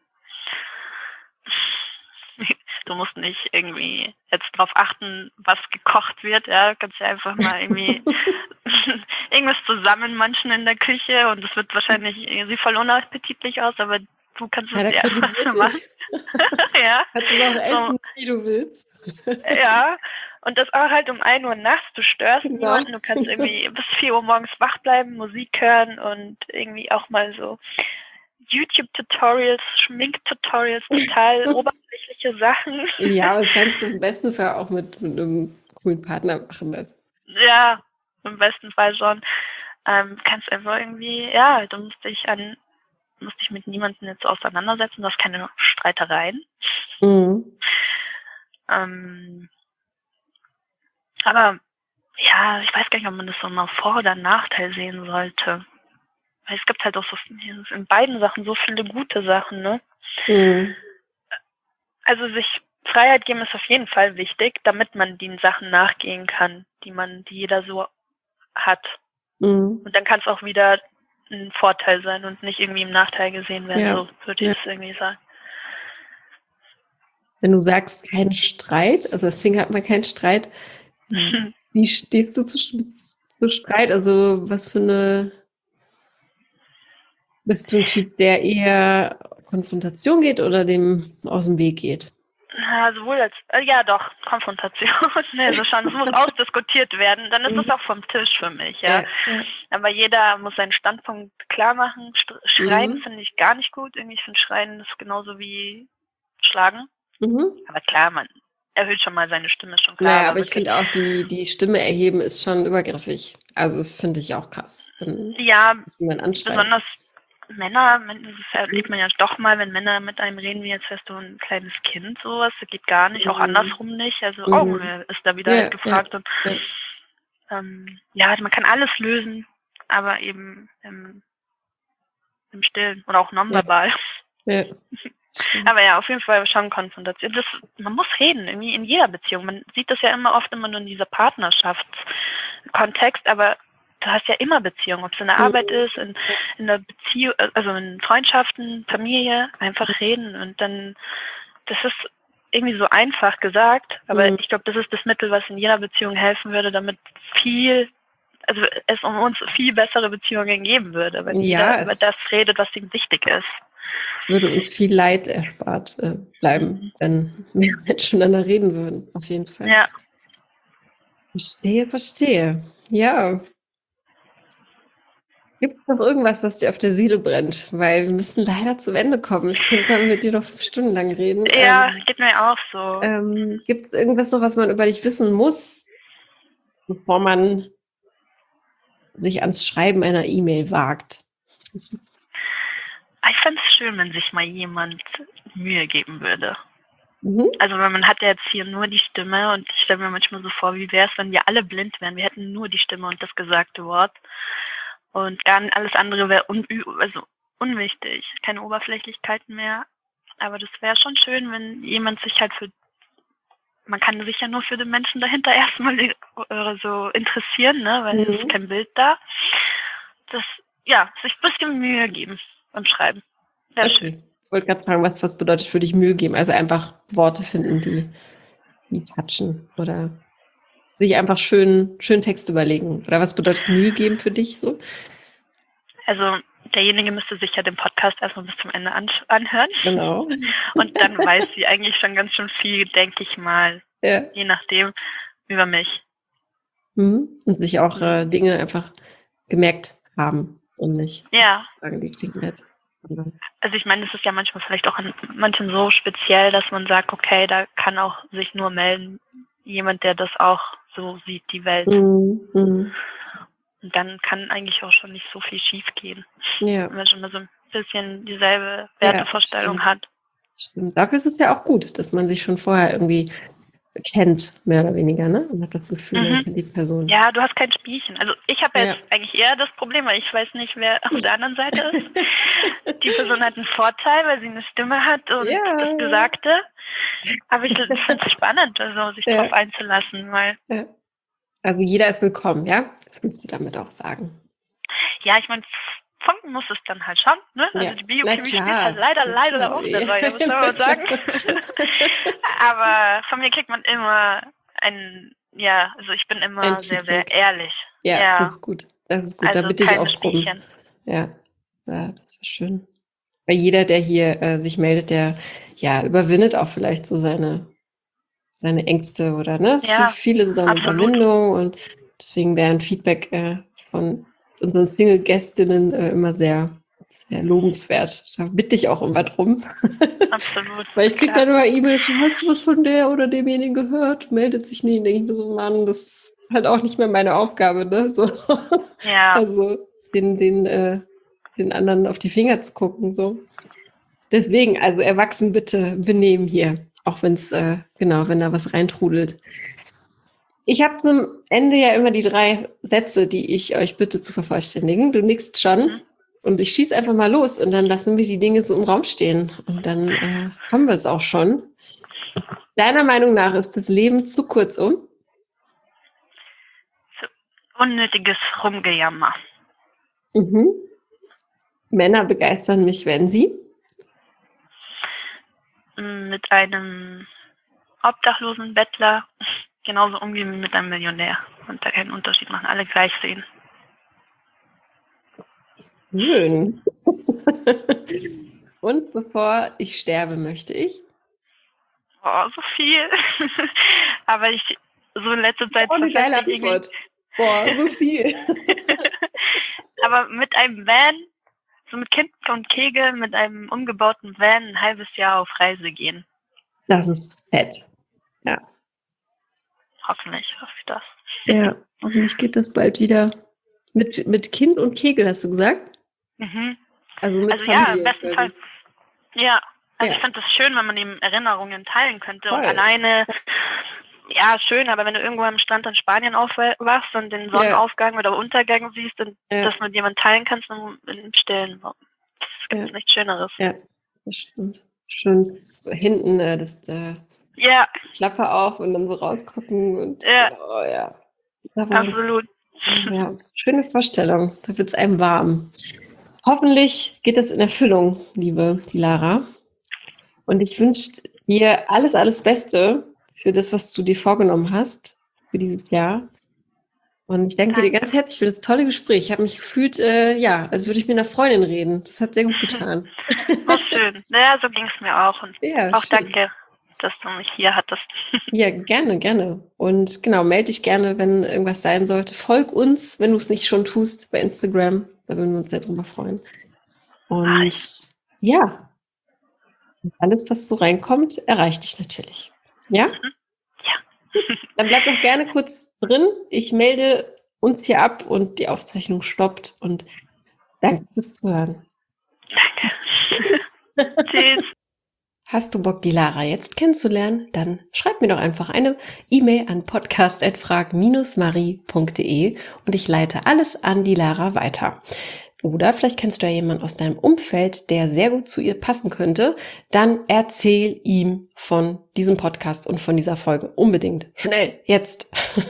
Du musst nicht irgendwie jetzt drauf achten, was gekocht wird. Ja, du kannst ja einfach mal irgendwie irgendwas zusammenmanschen in der Küche und es wird wahrscheinlich, sieht voll unappetitlich aus, aber du kannst es Ja, da dir einfach kritisiert so machen. dich. Ja, Kannst du auch so, essen, wie du willst. ja. Und das auch halt um ein Uhr nachts. Du störst Genau. niemanden. Du kannst irgendwie bis vier Uhr morgens wach bleiben, Musik hören und irgendwie auch mal so YouTube-Tutorials, Schmink-Tutorials, total oberflächliche Sachen. Ja, aber das kannst du im besten Fall auch mit, mit einem coolen Partner machen. Das. Ja, im besten Fall schon. Ähm, kannst einfach irgendwie, ja, du musst dich an, musst dich mit niemandem jetzt auseinandersetzen, du hast keine Streitereien. Mhm. Ähm, aber ja, ich weiß gar nicht, ob man das so mal Vor- oder Nachteil sehen sollte. Weil es gibt halt auch so in beiden Sachen so viele gute Sachen, ne? Mhm. Also sich Freiheit geben ist auf jeden Fall wichtig, damit man den Sachen nachgehen kann, die man, die jeder so hat. Mhm. Und dann kann es auch wieder ein Vorteil sein und nicht irgendwie im Nachteil gesehen werden, Ja. so würde ich Ja. das irgendwie sagen. Wenn du sagst, kein Streit, also als Single hat man keinen Streit, wie stehst du zu, zu Streit? Also was für eine, bist du ein Typ, der eher Konfrontation geht oder dem aus dem Weg geht? Ja, sowohl als, äh, ja doch, Konfrontation, ne, also schon, es muss ausdiskutiert werden, dann ist es auch vom Tisch für mich, ja. Ja, ja. Aber jeder muss seinen Standpunkt klar machen. St- Schreien Mhm. finde ich gar nicht gut, irgendwie, ich finde Schreien ist genauso wie Schlagen. Mhm. Aber klar, man erhöht schon mal seine Stimme, schon klar. Naja, aber ich wirklich, finde auch, die, die Stimme erheben ist schon übergriffig. Also das finde ich auch krass. Wenn ja, jemand anschreit. besonders Männer, man- das erlebt man ja doch mal, wenn Männer mit einem reden, wie jetzt wärst du ein kleines Kind, sowas, das geht gar nicht, auch Mhm. andersrum nicht, also Mhm. Augenhöhe ist da wieder Ja, halt gefragt und ja. ähm, ja, man kann alles lösen, aber eben im, im Stillen oder auch nonverbal. Ja. Aber ja, auf jeden Fall schon Konfrontation. Das, man muss reden, irgendwie in jeder Beziehung. Man sieht das ja immer oft immer nur in dieser Partnerschaftskontext, aber du hast ja immer Beziehungen, ob es in der Mhm. Arbeit ist, in, in der Beziehung, also in Freundschaften, Familie, einfach reden und dann, das ist irgendwie so einfach gesagt, aber Mhm. ich glaube, das ist das Mittel, was in jeder Beziehung helfen würde, damit viel, also es um uns viel bessere Beziehungen geben würde, wenn Ja, jeder über es- das redet, was ihm wichtig ist. Würde uns viel Leid erspart äh, bleiben, wenn mehr Menschen miteinander reden würden. Auf jeden Fall. Ja. Verstehe, verstehe. Ja. Gibt es noch irgendwas, was dir auf der Seele brennt? Weil wir müssen leider zum Ende kommen. Ich könnte mit dir noch fünf Stunden lang reden. Ja, Ähm, geht mir auch so. ähm, gibt es irgendwas noch, was man über dich wissen muss, bevor man sich ans Schreiben einer E-Mail wagt? Ich fände es schön, wenn sich mal jemand Mühe geben würde. Mhm. Also weil man hat ja jetzt hier nur die Stimme und ich stelle mir manchmal so vor, wie wäre es, wenn wir alle blind wären. Wir hätten nur die Stimme und das gesagte Wort und gar nicht- alles andere wäre un also unwichtig. Keine Oberflächlichkeiten mehr. Aber das wäre schon schön, wenn jemand sich halt für, man kann sich ja nur für den Menschen dahinter erstmal äh, so interessieren, ne, weil es Mhm. ist kein Bild da. Das, ja, sich ein bisschen Mühe geben beim Schreiben. Wäre schön. Okay. Ich wollte gerade fragen, was, was bedeutet für dich Mühe geben? Also einfach Worte finden, die, die touchen oder sich einfach schön, schön Text überlegen. Oder was bedeutet Mühe geben für dich so? Also derjenige müsste sich ja den Podcast erstmal bis zum Ende an anhören. Genau. Und dann weiß sie eigentlich schon ganz schön viel, denke ich mal, Ja. je nachdem, über mich. Mhm. Und sich auch Mhm. äh, Dinge einfach gemerkt haben und nicht Ja, sagen, die klingt nett. Ja. also ich meine, es ist ja manchmal vielleicht auch an manchen so speziell, dass man sagt, okay, da kann auch sich nur melden jemand, der das auch so sieht, die Welt. Mhm. Mhm. Und dann kann eigentlich auch schon nicht so viel schief gehen, Ja. wenn man schon mal so ein bisschen dieselbe Ja, Wertevorstellung stimmt. hat. Stimmt. Dafür ist es ja auch gut, dass man sich schon vorher irgendwie kennt, mehr oder weniger, ne? Man hat das Gefühl, man Mhm. kennt die Person. Ja, du hast kein Spielchen. Also ich habe Ja. jetzt eigentlich eher das Problem, weil ich weiß nicht, wer auf der anderen Seite ist. Die Person hat einen Vorteil, weil sie eine Stimme hat und Ja. das Gesagte. Aber ich finde es spannend, also sich Ja. darauf einzulassen, weil Ja. Also jeder ist willkommen, ja? Das willst du damit auch sagen. ja, ich meine, funken muss es dann halt schon, ne? Also Ja. die Na Biochemie spielt klar. halt leider, Na leider klar. auch eine Ja. Rolle, muss man Na mal sagen. klar. Aber von mir kriegt man immer ein, ja, also ich bin immer Ein sehr, sehr Feedback. ehrlich. Ja, Ja, das ist gut. Das ist gut. Da also bitte ich keine auch drum. Spielchen. Ja, ja, das war schön. Weil jeder, der hier äh, sich meldet, der ja überwindet auch vielleicht so seine, seine Ängste oder ne? Es ist für Ja, viele so eine absolut. Überwindung und deswegen wäre ein Feedback äh, von unseren Single-Gästinnen äh, immer sehr, sehr lobenswert. Da bitte ich auch immer drum. Absolut. Weil ich kriege klar. dann immer E-Mails, so, hast du was von der oder demjenigen gehört? Meldet sich nie. Denke ich mir so, Mann, das ist halt auch nicht mehr meine Aufgabe, ne? So. Ja, Also den, den, äh, den anderen auf die Finger zu gucken. So. Deswegen, also erwachsen bitte benehmen hier. Auch wenn es, äh, genau, wenn da was reintrudelt. Ich habe zum Ende ja immer die drei Sätze, die ich euch bitte zu vervollständigen. Du nickst schon. Mhm. Und ich schieße einfach mal los und dann lassen wir die Dinge so im Raum stehen. Und dann äh, haben wir es auch schon. Deiner Meinung nach ist das Leben zu kurz um? so unnötiges Rumgejammer. Mhm. Männer begeistern mich, wenn sie? Mit einem obdachlosen Bettler genauso umgehen wie mit einem Millionär. Und da keinen Unterschied machen, alle gleich sehen. Schön. Und bevor ich sterbe, möchte ich? Oh, so viel. Aber ich, so in letzter Zeit Oh, eine geile verfestigt irgendwie- Antwort. Boah, so viel. Aber mit einem Van, so mit Kind und Kegel, mit einem umgebauten Van ein halbes Jahr auf Reise gehen. Das ist fett. Hoffentlich, hoffe ich das. Ja, hoffentlich geht das bald wieder. Mit, mit Kind und Kegel, hast du gesagt? Mhm. Also mit Also ja, Familie. im besten quasi. Fall. Ja, also Ja. ich finde es schön, wenn man eben Erinnerungen teilen könnte. Und Voll. alleine, ja, schön, aber wenn du irgendwo am Strand in Spanien aufwachst und den Sonnenaufgang oder Untergang siehst und Ja. das mit jemandem teilen kannst, dann im Stillen. Das gibt Ja. nichts Schöneres. Ja, das stimmt. Schön hinten äh, das äh, Ja, Klappe auf und dann so rausgucken und Ja. oh ja. Aber, absolut. ja, schöne Vorstellung. Da wird es einem warm. Hoffentlich geht das in Erfüllung, liebe die Lara. Und ich wünsche dir alles, alles Beste für das, was du dir vorgenommen hast für dieses Jahr. Und ich danke dir Danke. ganz herzlich für das tolle Gespräch. Ich habe mich gefühlt, äh, ja, als würde ich mit einer Freundin reden. Das hat sehr gut getan. Oh, schön. Ja, so ging es mir auch. Und Ja, auch schön. danke, dass du mich hier hattest. Ja, gerne, gerne. Und genau, melde dich gerne, wenn irgendwas sein sollte. Folg uns, wenn du es nicht schon tust, bei Instagram. Da würden wir uns sehr drüber freuen. Und ja, alles, was so reinkommt, erreicht dich natürlich. Ja? Ja. Dann bleib doch gerne kurz drin. Ich melde uns hier ab und die Aufzeichnung stoppt. Und danke fürs Zuhören. Danke. Tschüss. Hast du Bock, die Lara jetzt kennenzulernen? Dann schreib mir doch einfach eine E-Mail an podcast at frag dash marie punkt de und ich leite alles an die Lara weiter. Oder vielleicht kennst du ja jemanden aus deinem Umfeld, der sehr gut zu ihr passen könnte. Dann erzähl ihm von diesem Podcast und von dieser Folge unbedingt. Schnell, jetzt.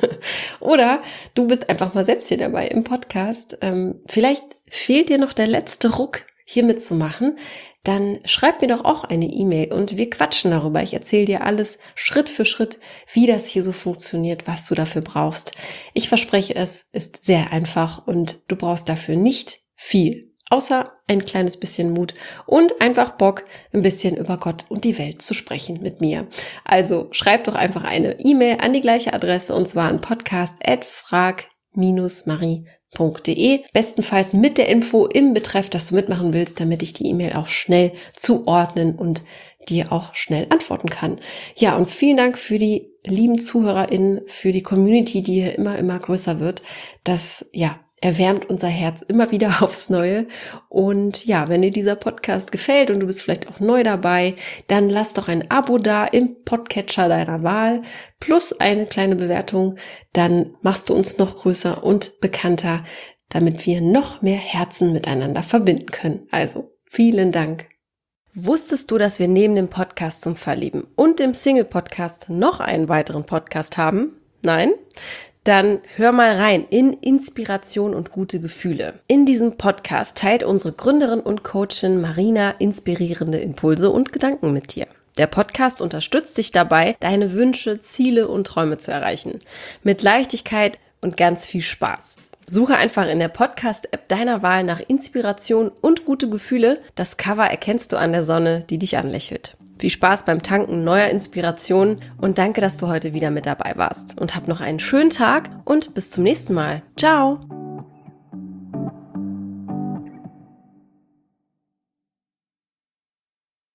Oder du bist einfach mal selbst hier dabei im Podcast. Ähm, vielleicht fehlt dir noch der letzte Ruck, hier mitzumachen. Dann schreib mir doch auch eine E-Mail und wir quatschen darüber. Ich erzähle dir alles Schritt für Schritt, wie das hier so funktioniert, was du dafür brauchst. Ich verspreche, es ist sehr einfach und du brauchst dafür nicht viel, außer ein kleines bisschen Mut und einfach Bock, ein bisschen über Gott und die Welt zu sprechen mit mir. Also schreib doch einfach eine E-Mail an die gleiche Adresse und zwar an podcast at frag dash marie punkt de. Bestenfalls mit der Info im Betreff, dass du mitmachen willst, damit ich die E-Mail auch schnell zuordnen und dir auch schnell antworten kann. Ja, und vielen Dank für die lieben ZuhörerInnen, für die Community, die hier immer, immer größer wird. Das, ja, erwärmt unser Herz immer wieder aufs Neue. Und ja, wenn dir dieser Podcast gefällt und du bist vielleicht auch neu dabei, dann lass doch ein Abo da im Podcatcher deiner Wahl plus eine kleine Bewertung. Dann machst du uns noch größer und bekannter, damit wir noch mehr Herzen miteinander verbinden können. Also vielen Dank. Wusstest du, dass wir neben dem Podcast zum Verlieben und dem Single-Podcast noch einen weiteren Podcast haben? Nein? Dann hör mal rein in Inspiration und gute Gefühle. In diesem Podcast teilt unsere Gründerin und Coachin Marina inspirierende Impulse und Gedanken mit dir. Der Podcast unterstützt dich dabei, deine Wünsche, Ziele und Träume zu erreichen. Mit Leichtigkeit und ganz viel Spaß. Suche einfach in der Podcast-App deiner Wahl nach Inspiration und gute Gefühle. Das Cover erkennst du an der Sonne, die dich anlächelt. Viel Spaß beim Tanken neuer Inspirationen und danke, dass du heute wieder mit dabei warst. Und hab noch einen schönen Tag und bis zum nächsten Mal. Ciao!